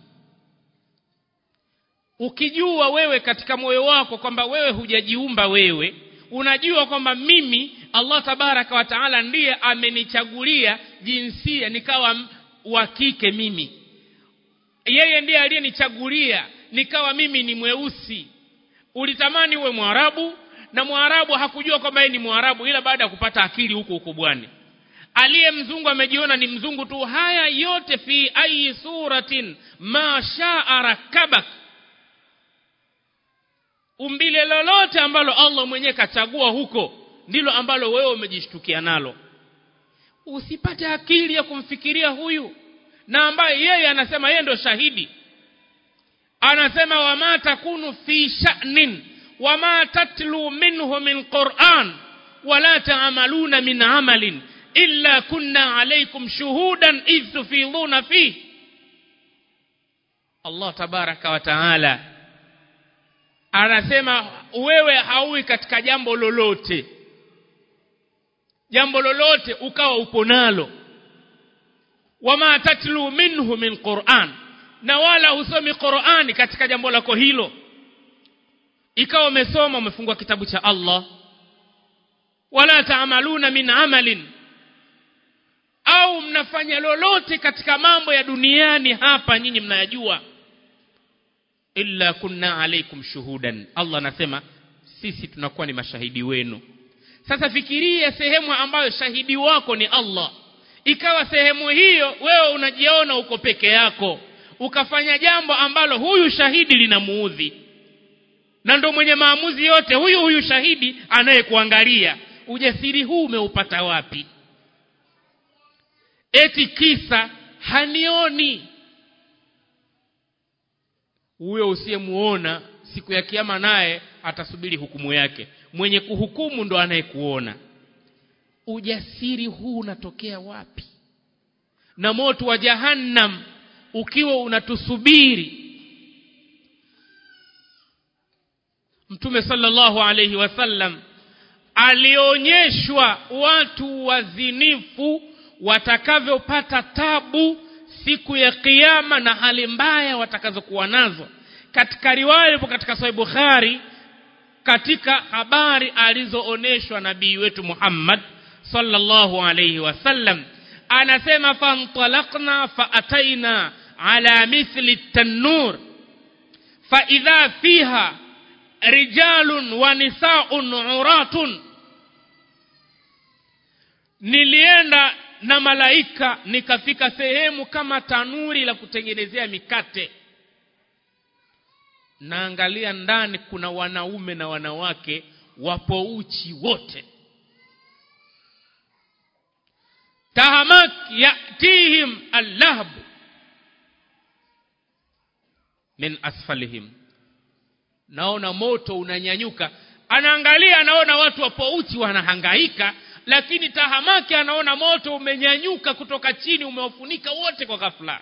Speaker 1: Ukijua wewe katika moyo wako kwamba wewe hujajiumba wewe, unajua kwamba mimi Allah tabaraka wa taala ndiye amenichagulia jinsia nikawa wa kike, mimi yeye ndiye aliyenichagulia nikawa mimi ni mweusi. Ulitamani uwe Mwarabu, na Mwarabu hakujua kwamba yeye ni Mwarabu ila baada ya kupata akili huko ukubwani. Aliye mzungu amejiona ni mzungu tu. Haya yote fi ayi suratin ma sha'a rakabak. Umbile lolote ambalo Allah mwenyewe kachagua huko ndilo ambalo wewe umejishtukia nalo. Usipate akili ya kumfikiria huyu, na ambaye yeye anasema yeye ndo shahidi. Anasema wama takunu fi sha'nin wama tatlu minhu min Qur'an wala ta'maluna min amalin illa kunna alaykum shuhudan idh tufiduna fi. Allah tabaraka wa taala anasema wewe haui katika jambo lolote, jambo lolote ukawa upo nalo, wama tatlu minhu min Qur'an, na wala usomi Qur'ani katika jambo lako hilo, ikawa umesoma umefungua kitabu cha Allah, wala taamaluna min amalin, au mnafanya lolote katika mambo ya duniani hapa nyinyi mnayajua, illa kunna alaykum shuhudan. Allah anasema sisi tunakuwa ni mashahidi wenu. Sasa fikiria sehemu ambayo shahidi wako ni Allah, ikawa sehemu hiyo wewe unajiona uko peke yako, ukafanya jambo ambalo huyu shahidi linamuudhi, na ndo mwenye maamuzi yote huyu huyu shahidi anayekuangalia. Ujasiri huu umeupata wapi? Eti kisa hanioni. Huyo usiyemuona siku ya kiyama naye atasubiri hukumu yake. Mwenye kuhukumu ndo anayekuona. Ujasiri huu unatokea wapi? Na moto wa jahannam ukiwa unatusubiri. Mtume sallallahu alayhi wasallam alionyeshwa watu wazinifu watakavyopata tabu siku ya kiyama na hali mbaya watakazokuwa nazo. Katika riwaya ipo katika Sahih Bukhari, katika habari alizooneshwa nabii wetu Muhammad sallallahu alayhi wasallam. Anasema fantalaqna faataina ala mithli at-tanur fa idha fiha rijalun wa nisaa'un uratun. Nilienda na malaika nikafika sehemu kama tanuri la kutengenezea mikate. Naangalia ndani kuna wanaume na wanawake wapo uchi wote. Tahamak yatihim al-lahb min asfalihim. Naona moto unanyanyuka. Anaangalia anaona watu wapo uchi wanahangaika, lakini tahamaki anaona moto umenyanyuka kutoka chini umewafunika wote kwa ghafla.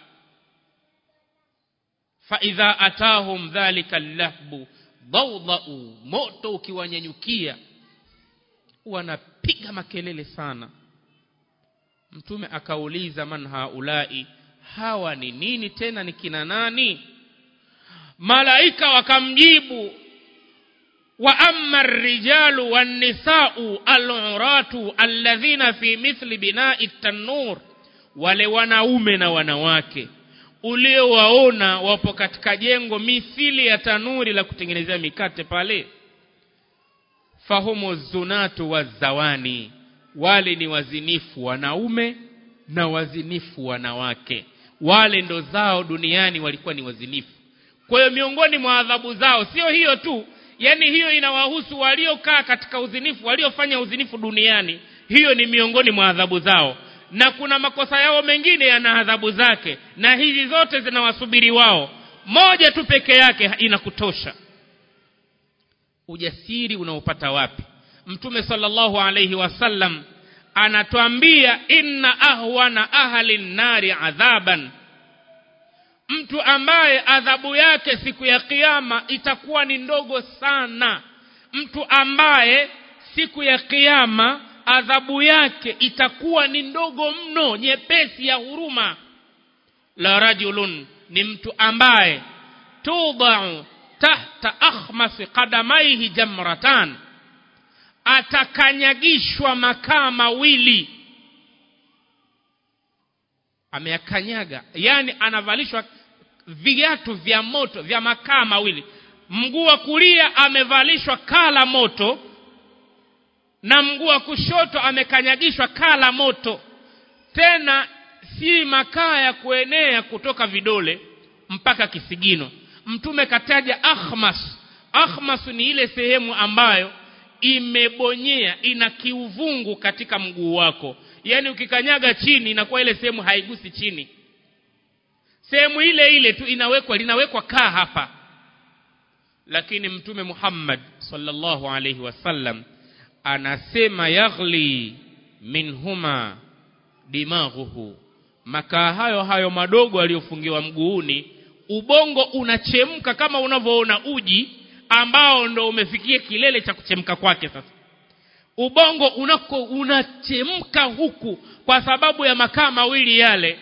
Speaker 1: Fa idha atahum dhalika al-lahbu dawdau, moto ukiwanyanyukia wanapiga makelele sana. Mtume akauliza man haulai, hawa ni nini tena, ni kina nani? Malaika wakamjibu wa amma ar-rijalu wan-nisa'u al-uratu alladhina fi mithli bina'i at-tanur, wale wanaume na wanawake uliowaona wapo katika jengo mithili ya tanuri la kutengenezea mikate pale, fahumu zunatu wazawani, wale ni wazinifu wanaume na wazinifu wanawake. Wale ndo zao duniani walikuwa ni wazinifu. Kwa hiyo miongoni mwa adhabu zao sio hiyo tu, yani hiyo inawahusu waliokaa katika uzinifu, waliofanya uzinifu duniani. Hiyo ni miongoni mwa adhabu zao, na kuna makosa yao mengine yana adhabu zake, na hizi zote zinawasubiri wao. Moja tu peke yake inakutosha. Ujasiri unaopata wapi? Mtume sallallahu alayhi wasallam anatuambia inna ahwana ahli an-nari adhaban, mtu ambaye adhabu yake siku ya kiyama itakuwa ni ndogo sana, mtu ambaye siku ya kiyama adhabu yake itakuwa ni ndogo mno, nyepesi ya huruma. La rajulun, ni mtu ambaye tudau tahta akhmas qadamaihi jamratan, atakanyagishwa makaa mawili. Ameyakanyaga, yani anavalishwa viatu vya moto vya makaa mawili. Mguu wa kulia amevalishwa kala moto na mguu wa kushoto amekanyagishwa kala moto. Tena si makaa ya kuenea kutoka vidole mpaka kisigino. Mtume kataja akhmas. Akhmas ni ile sehemu ambayo imebonyea, ina kiuvungu katika mguu wako. Yani ukikanyaga chini inakuwa ile sehemu haigusi chini. Sehemu ile ile tu inawekwa linawekwa kaa hapa. Lakini Mtume Muhammad sallallahu alayhi wasallam anasema yaghli minhuma dimaghuhu, makaa hayo hayo madogo aliyofungiwa mguuni, ubongo unachemka kama unavyoona uji ambao ndo umefikia kilele cha kuchemka kwake. Sasa ubongo unako unachemka huku kwa sababu ya makaa mawili yale.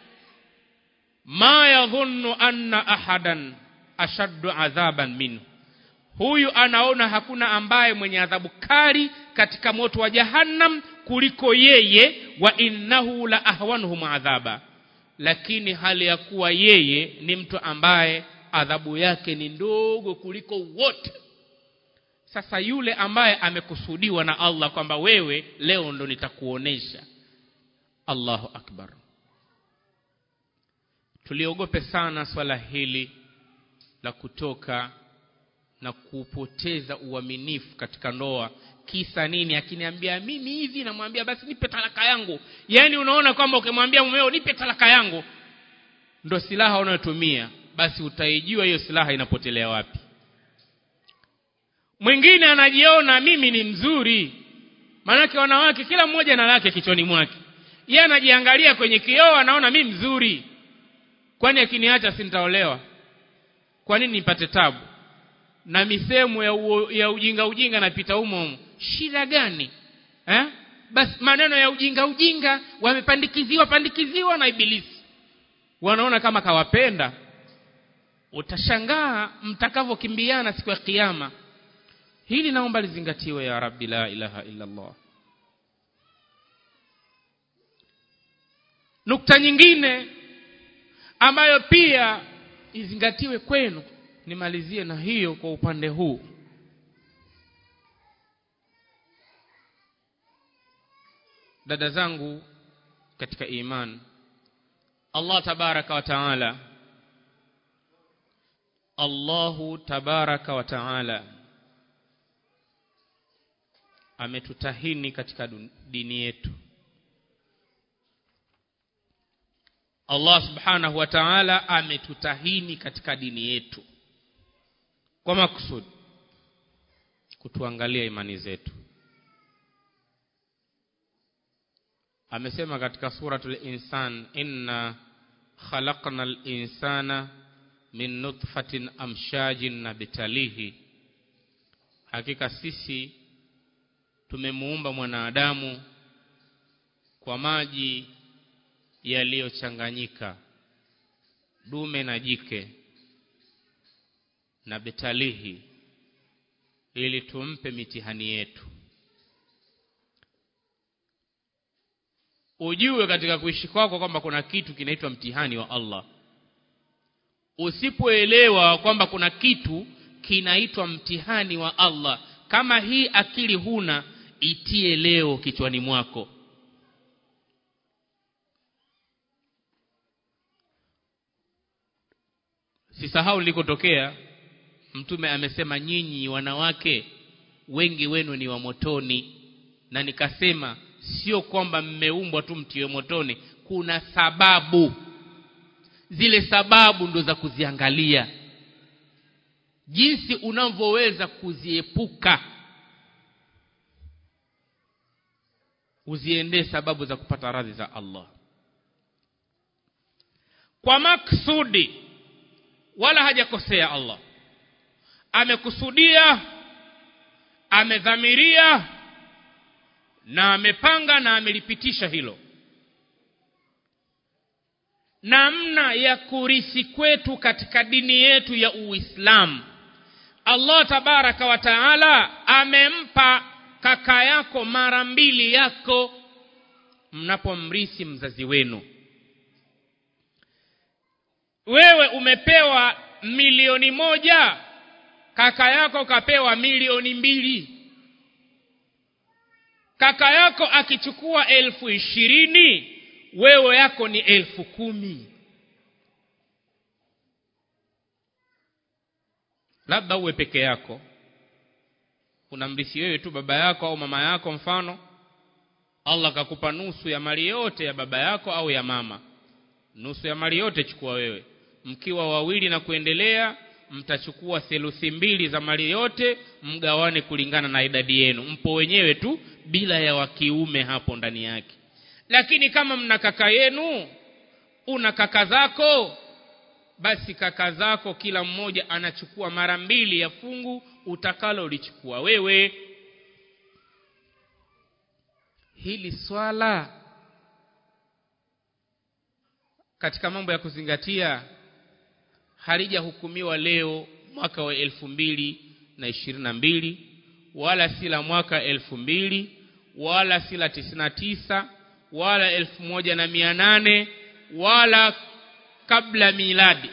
Speaker 1: Ma yadhunnu anna ahadan ashaddu adhaban minhu, huyu anaona hakuna ambaye mwenye adhabu kali katika moto wa jahannam kuliko yeye, wa innahu la ahwanuhum adhaba, lakini hali ya kuwa yeye ni mtu ambaye adhabu yake ni ndogo kuliko wote. Sasa yule ambaye amekusudiwa na Allah kwamba wewe leo ndo nitakuonesha. Allahu akbar. Tuliogope sana swala hili la kutoka na kupoteza uaminifu katika ndoa. Kisa nini? Akiniambia mimi hivi, namwambia basi nipe talaka yangu. Yani unaona kwamba ukimwambia mumeo nipe talaka yangu ndo silaha unayotumia, basi utaijua hiyo silaha inapotelea wapi. Mwingine anajiona mimi ni mzuri. Maana wanawake kila mmoja na lake kichoni mwake. Yeye anajiangalia kwenye kioo anaona mimi mzuri. Kwani akiniacha si nitaolewa? Kwa nini nipate tabu? Na misemo ya, u, ya ujinga ujinga napita humo humo. Shida gani? Eh? Basi maneno ya ujinga ujinga wamepandikiziwa pandikiziwa na ibilisi. Wanaona kama kawapenda. Utashangaa mtakavokimbiana siku ya kiyama. Hili naomba lizingatiwe ya Rabbi, la ilaha illa Allah. Nukta nyingine ambayo pia izingatiwe kwenu, nimalizie na hiyo kwa upande huu. Dada zangu katika iman, Allah tabaraka wa taala Allahu tabaraka wa taala ametutahini katika dini yetu. Allah subhanahu wa ta'ala ametutahini katika dini yetu kwa makusudi kutuangalia imani zetu. Amesema katika suratul Insan, inna khalaqnal insana min nutfatin amshajin nabtalihi, hakika sisi tumemuumba mwanadamu kwa maji yaliyochanganyika, dume na jike, na betalihi, ili tumpe mitihani yetu. Ujue katika kuishi kwako kwamba kuna kitu kinaitwa mtihani wa Allah. Usipoelewa kwamba kuna kitu kinaitwa mtihani wa Allah, kama hii akili huna, itie leo kichwani mwako. Sisahau nilikotokea, Mtume amesema nyinyi wanawake wengi wenu ni wa motoni, na nikasema sio kwamba mmeumbwa tu mtiwe motoni, kuna sababu. Zile sababu ndo za kuziangalia, jinsi unavyoweza kuziepuka, uziendee sababu za kupata radhi za Allah kwa maksudi. Wala hajakosea Allah, amekusudia, amedhamiria na amepanga na amelipitisha hilo. Namna ya kurithi kwetu katika dini yetu ya Uislamu, Allah tabaraka wa taala amempa kaka yako mara mbili yako mnapomrithi mzazi wenu. Wewe umepewa milioni moja, kaka yako kapewa milioni mbili. Kaka yako akichukua elfu ishirini, wewe yako ni elfu kumi. Labda uwe peke yako, unamrithi wewe tu baba yako au mama yako mfano. Allah kakupa nusu ya mali yote ya baba yako au ya mama. Nusu ya mali yote chukua wewe. Mkiwa wawili na kuendelea, mtachukua theluthi mbili za mali yote, mgawane kulingana na idadi yenu. Mpo wenyewe tu bila ya wa kiume hapo ndani yake. Lakini kama mna kaka yenu, una kaka zako, basi kaka zako kila mmoja anachukua mara mbili ya fungu utakalo ulichukua wewe. Hili swala katika mambo ya kuzingatia halijahukumiwa leo mwaka wa elfu mbili na ishirini na mbili, wala si la mwaka elfu mbili, wala si la tisini na tisa, wala elfu moja na mia nane, wala kabla miladi.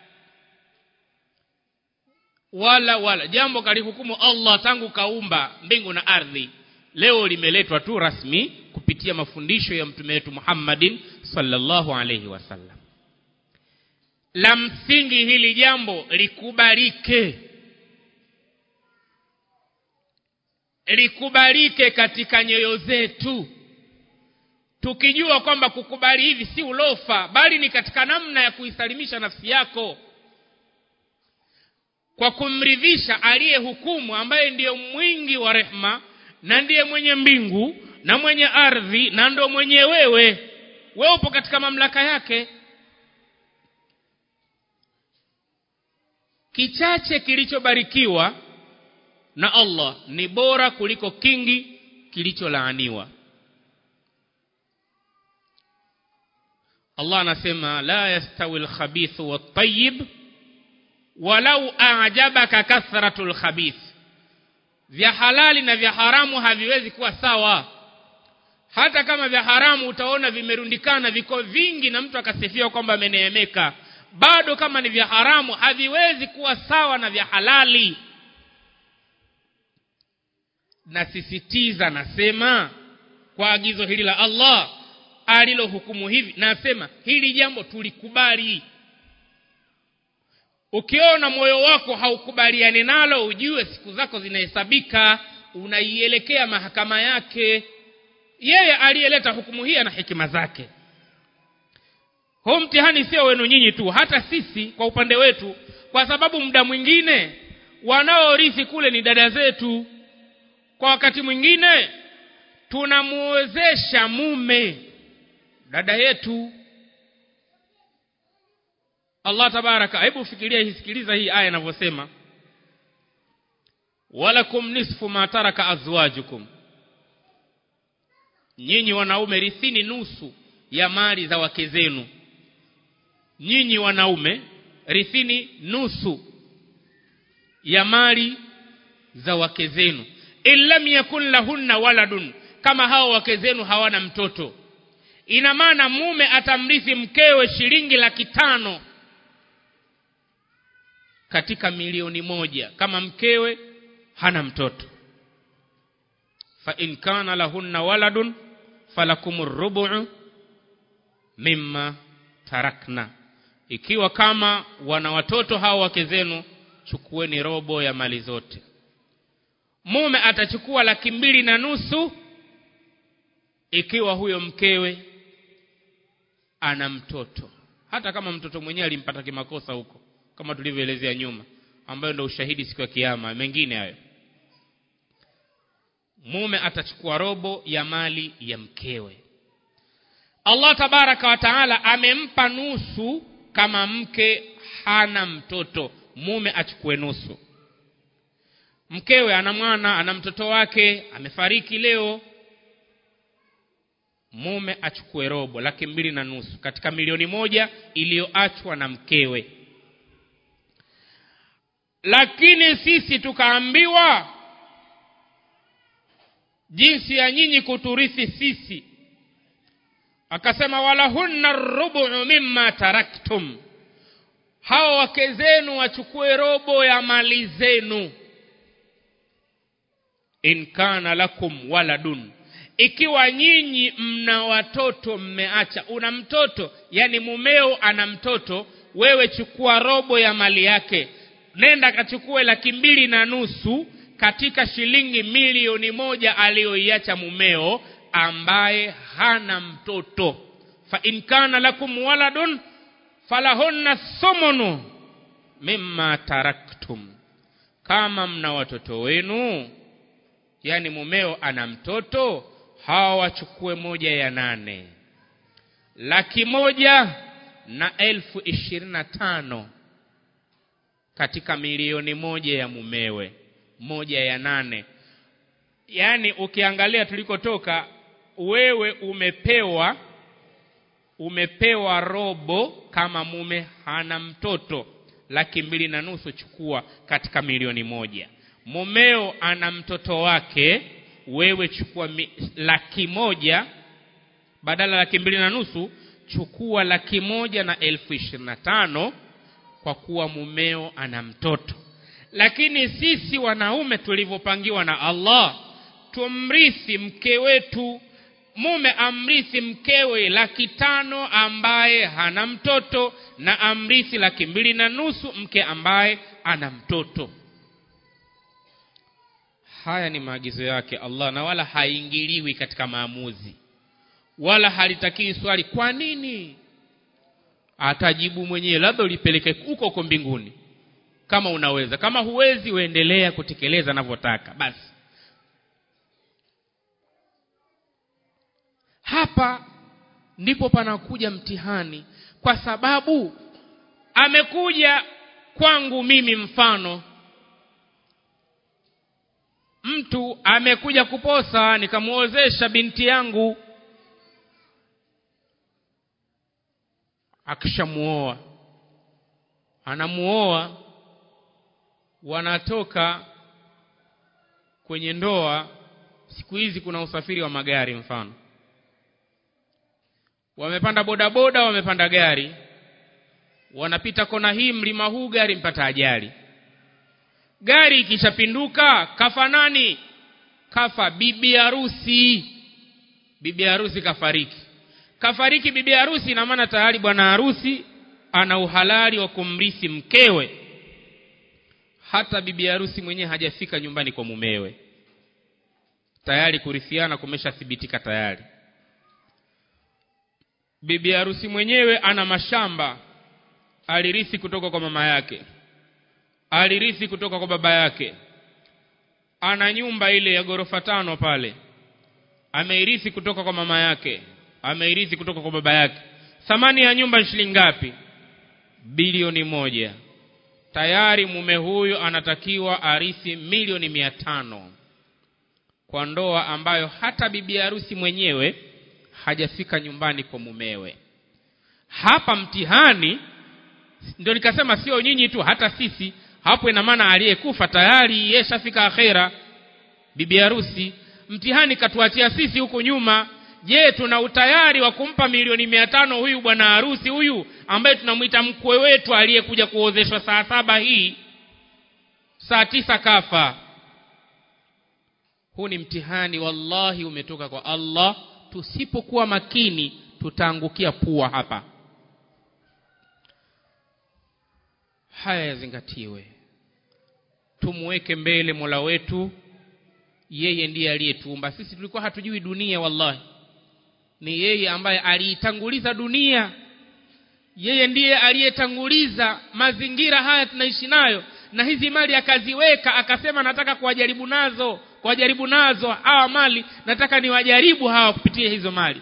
Speaker 1: Wala wala jambo kalihukumu Allah tangu kaumba mbingu na ardhi, leo limeletwa tu rasmi kupitia mafundisho ya mtume wetu Muhammadin sallallahu alayhi wasallam. La msingi hili jambo likubalike, likubalike katika nyoyo zetu, tukijua kwamba kukubali hivi si ulofa, bali ni katika namna ya kuisalimisha nafsi yako kwa kumridhisha aliye hukumu, ambaye ndiye mwingi wa rehema na ndiye mwenye mbingu na mwenye ardhi na ndo mwenye wewe. Wewe upo katika mamlaka yake. Kichache kilichobarikiwa na Allah ni bora kuliko kingi kilicholaaniwa. Allah anasema la yastawi al-khabithu wat-tayyib walau a'jabaka kathratul khabith. vya halali na vya haramu haviwezi kuwa sawa. Hata kama vya haramu utaona vimerundikana viko vingi na mtu akasifia kwamba ameneemeka, bado kama ni vya haramu haviwezi kuwa sawa na vya halali. Nasisitiza, nasema kwa agizo hili la Allah alilohukumu hivi, nasema hili jambo tulikubali. Ukiona moyo wako haukubaliani nalo, ujue siku zako zinahesabika, unaielekea mahakama yake. Yeye aliyeleta hukumu hii ana hikima zake. Huu mtihani sio wenu nyinyi tu, hata sisi kwa upande wetu, kwa sababu muda mwingine wanaorithi kule ni dada zetu. Kwa wakati mwingine tunamuozesha mume dada yetu. Allah tabaraka, hebu fikiria hii, sikiliza hii aya inavyosema, walakum nisfu ma taraka azwajukum, nyinyi wanaume rithini nusu ya mali za wake zenu. Nyinyi wanaume rithini nusu ya mali za wake zenu, illam yakun lahunna waladun, kama hao wake zenu hawana mtoto. Ina maana mume atamrithi mkewe shilingi laki tano katika milioni moja kama mkewe hana mtoto. Fa in kana lahunna waladun falakumur rubu'u mimma tarakna, ikiwa kama wana watoto hao wake zenu, chukueni robo ya mali zote. Mume atachukua laki mbili na nusu ikiwa huyo mkewe ana mtoto, hata kama mtoto mwenyewe alimpata kimakosa huko, kama tulivyoelezea nyuma, ambayo ndio ushahidi siku ya kiyama. Mengine hayo, mume atachukua robo ya mali ya mkewe. Allah tabaraka wa taala amempa nusu kama mke hana mtoto, mume achukue nusu. Mkewe ana mwana, ana mtoto wake amefariki leo, mume achukue robo, laki mbili na nusu katika milioni moja iliyoachwa na mkewe. Lakini sisi tukaambiwa jinsi ya nyinyi kuturithi sisi, akasema walahunna rubu'u mimma taraktum, hao wake zenu wachukue robo ya mali zenu. In kana lakum waladun, ikiwa nyinyi mna watoto mmeacha. Una mtoto, yani mumeo ana mtoto, wewe chukua robo ya mali yake. Nenda kachukue laki mbili na nusu katika shilingi milioni moja aliyoiacha mumeo ambaye hana mtoto. Fa in kana lakum waladun falahunna thumunu mimma taraktum, kama mna watoto wenu, yani mumeo ana mtoto, hawa wachukue moja ya nane, laki moja na elfu ishirini na tano katika milioni moja ya mumewe, moja ya nane. Yani ukiangalia tulikotoka, wewe umepewa umepewa robo kama mume hana mtoto, laki mbili na nusu chukua katika milioni moja. Mumeo ana mtoto wake, wewe chukua mi, laki moja, badala laki mbili na nusu chukua laki moja na elfu ishirini na tano, kwa kuwa mumeo ana mtoto. Lakini sisi wanaume tulivyopangiwa na Allah, tumrithi mke wetu. Mume amrithi mkewe laki tano ambaye hana mtoto, na amrithi laki mbili na nusu mke ambaye ana mtoto. Haya ni maagizo yake Allah, na wala haingiliwi katika maamuzi, wala halitaki swali kwa nini. Atajibu mwenyewe, labda ulipeleke huko huko mbinguni kama unaweza. Kama huwezi, uendelea kutekeleza anavyotaka basi. Hapa ndipo panakuja mtihani, kwa sababu amekuja kwangu mimi, mfano mtu amekuja kuposa, nikamuozesha binti yangu, akishamuoa, anamuoa, wanatoka kwenye ndoa siku hizi kuna usafiri wa magari. Mfano, wamepanda bodaboda, wamepanda gari, wanapita kona hii, mlima huu, gari mpata ajali. Gari ikishapinduka, kafa nani? Kafa bibi harusi. Bibi harusi kafariki. Kafariki bibi harusi, na maana tayari bwana harusi ana uhalali wa kumrithi mkewe, hata bibi harusi mwenyewe hajafika nyumbani kwa mumewe, tayari kurithiana kumeshathibitika tayari. Bibi harusi mwenyewe ana mashamba, alirithi kutoka kwa mama yake, alirithi kutoka kwa baba yake. Ana nyumba ile ya gorofa tano pale, ameirithi kutoka kwa mama yake, ameirithi kutoka kwa baba yake. Thamani ya nyumba ni shilingi ngapi? Bilioni moja. Tayari mume huyu anatakiwa arithi milioni mia tano kwa ndoa ambayo hata bibi harusi mwenyewe hajafika nyumbani kwa mumewe. Hapa mtihani ndio nikasema sio nyinyi tu, hata sisi. Hapo ina maana aliyekufa tayari yeshafika akhera, bibi harusi. Mtihani katuachia sisi huko nyuma. Je, tuna utayari wa kumpa milioni mia tano huyu bwana harusi huyu ambaye tunamuita mkwe wetu aliyekuja kuozeshwa saa saba hii, saa tisa kafa? Huu ni mtihani wallahi umetoka kwa Allah. Tusipokuwa makini tutaangukia pua hapa. Haya yazingatiwe. Tumuweke mbele Mola wetu. Yeye ndiye aliyetuumba. Sisi tulikuwa hatujui dunia wallahi. Ni yeye ambaye aliitanguliza dunia. Yeye ndiye aliyetanguliza mazingira haya tunaishi nayo, na hizi mali akaziweka, akasema nataka kuwajaribu nazo, kuwajaribu nazo hawa mali, nataka niwajaribu hawa kupitia hizo mali.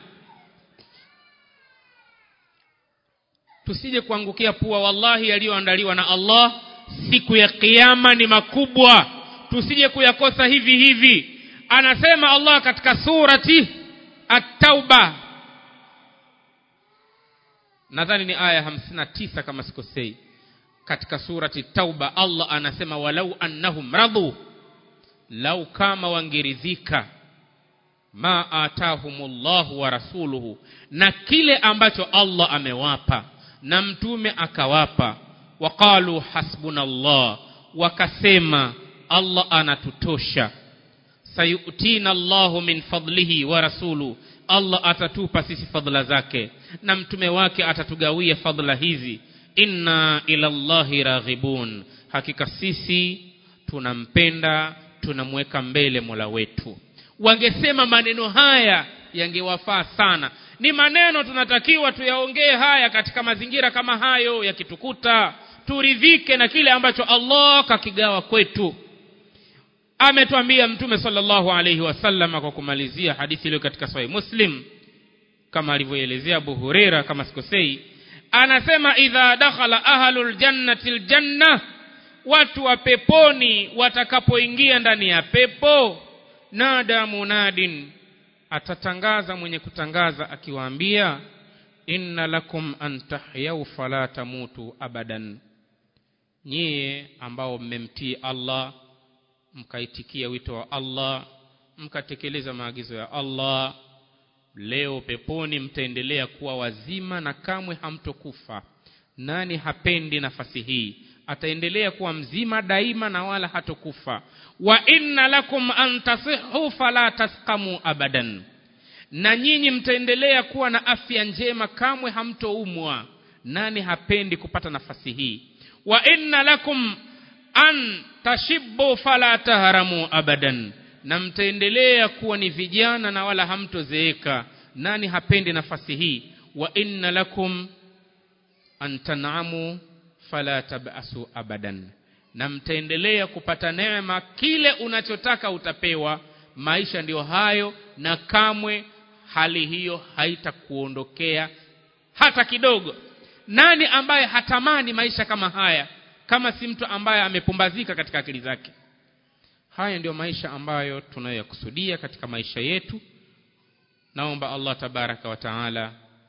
Speaker 1: Tusije kuangukia pua wallahi. Yaliyoandaliwa na Allah siku ya kiyama ni makubwa, tusije kuyakosa hivi hivi. Anasema Allah katika surati At-Tauba, nadhani ni aya hamsini na tisa kama sikosei, katika surati Tauba Allah anasema walau annahum radu, lau kama wangeridhika, ma atahumullahu wa rasuluhu, na kile ambacho Allah amewapa na mtume akawapa, waqalu hasbunallah, wakasema Allah anatutosha, sayutina Allahu min fadlihi wa rasulu, Allah atatupa sisi fadhila zake na mtume wake atatugawia fadhila hizi, inna ila Allahi raghibun, hakika sisi tunampenda, tunamweka mbele Mola wetu. Wangesema maneno haya yangewafaa sana. Ni maneno tunatakiwa tuyaongee haya katika mazingira kama hayo yakitukuta, turidhike na kile ambacho Allah kakigawa kwetu. Ametuambia Mtume sallallahu alayhi wasallam kwa kumalizia hadithi ile katika Sahih Muslim, kama alivyoelezea Abu Huraira kama sikosei, anasema idha dakhala ahlul jannati aljanna, watu wa peponi watakapoingia ndani ya pepo, nada munadin, atatangaza mwenye kutangaza akiwaambia, inna lakum an tahyaw fala tamutu abadan, nyie ambao mmemtii Allah, mkaitikia wito wa Allah, mkatekeleza maagizo ya Allah, leo peponi mtaendelea kuwa wazima na kamwe hamtokufa. Nani hapendi nafasi hii? Ataendelea kuwa mzima daima na wala hatokufa. Wa inna lakum an tasihhu fala tasqamu abadan, na nyinyi mtaendelea kuwa na afya njema, kamwe hamtoumwa. Nani hapendi kupata nafasi hii? Wa inna lakum an tashibbu fala tahramu abadan, na mtaendelea kuwa ni vijana na wala hamtozeeka. Nani hapendi nafasi hii? Wa inna lakum an tan'amu fala tabasu abadan, na mtaendelea kupata neema, kile unachotaka utapewa. Maisha ndio hayo, na kamwe hali hiyo haitakuondokea hata kidogo. Nani ambaye hatamani maisha kama haya kama si mtu ambaye amepumbazika katika akili zake? Haya ndio maisha ambayo tunayokusudia katika maisha yetu. Naomba Allah tabaraka wa taala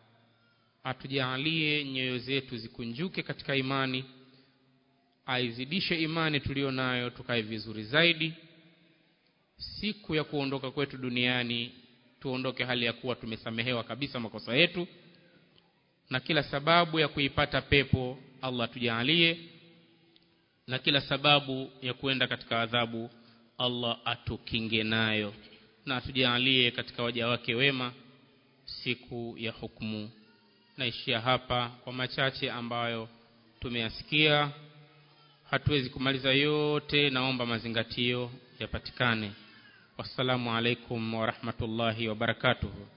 Speaker 1: atujalie nyoyo zetu zikunjuke katika imani, aizidishe imani tulionayo tukae vizuri zaidi, siku ya kuondoka kwetu duniani tuondoke hali ya kuwa tumesamehewa kabisa makosa yetu, na kila sababu ya kuipata pepo Allah tujalie, na kila sababu ya kuenda katika adhabu Allah atukinge nayo, na tujalie katika waja wake wema siku ya hukumu. Naishia hapa kwa machache ambayo tumeyasikia, hatuwezi kumaliza yote, naomba mazingatio yapatikane. Wassalamu alaikum wa rahmatullahi wa barakatuh.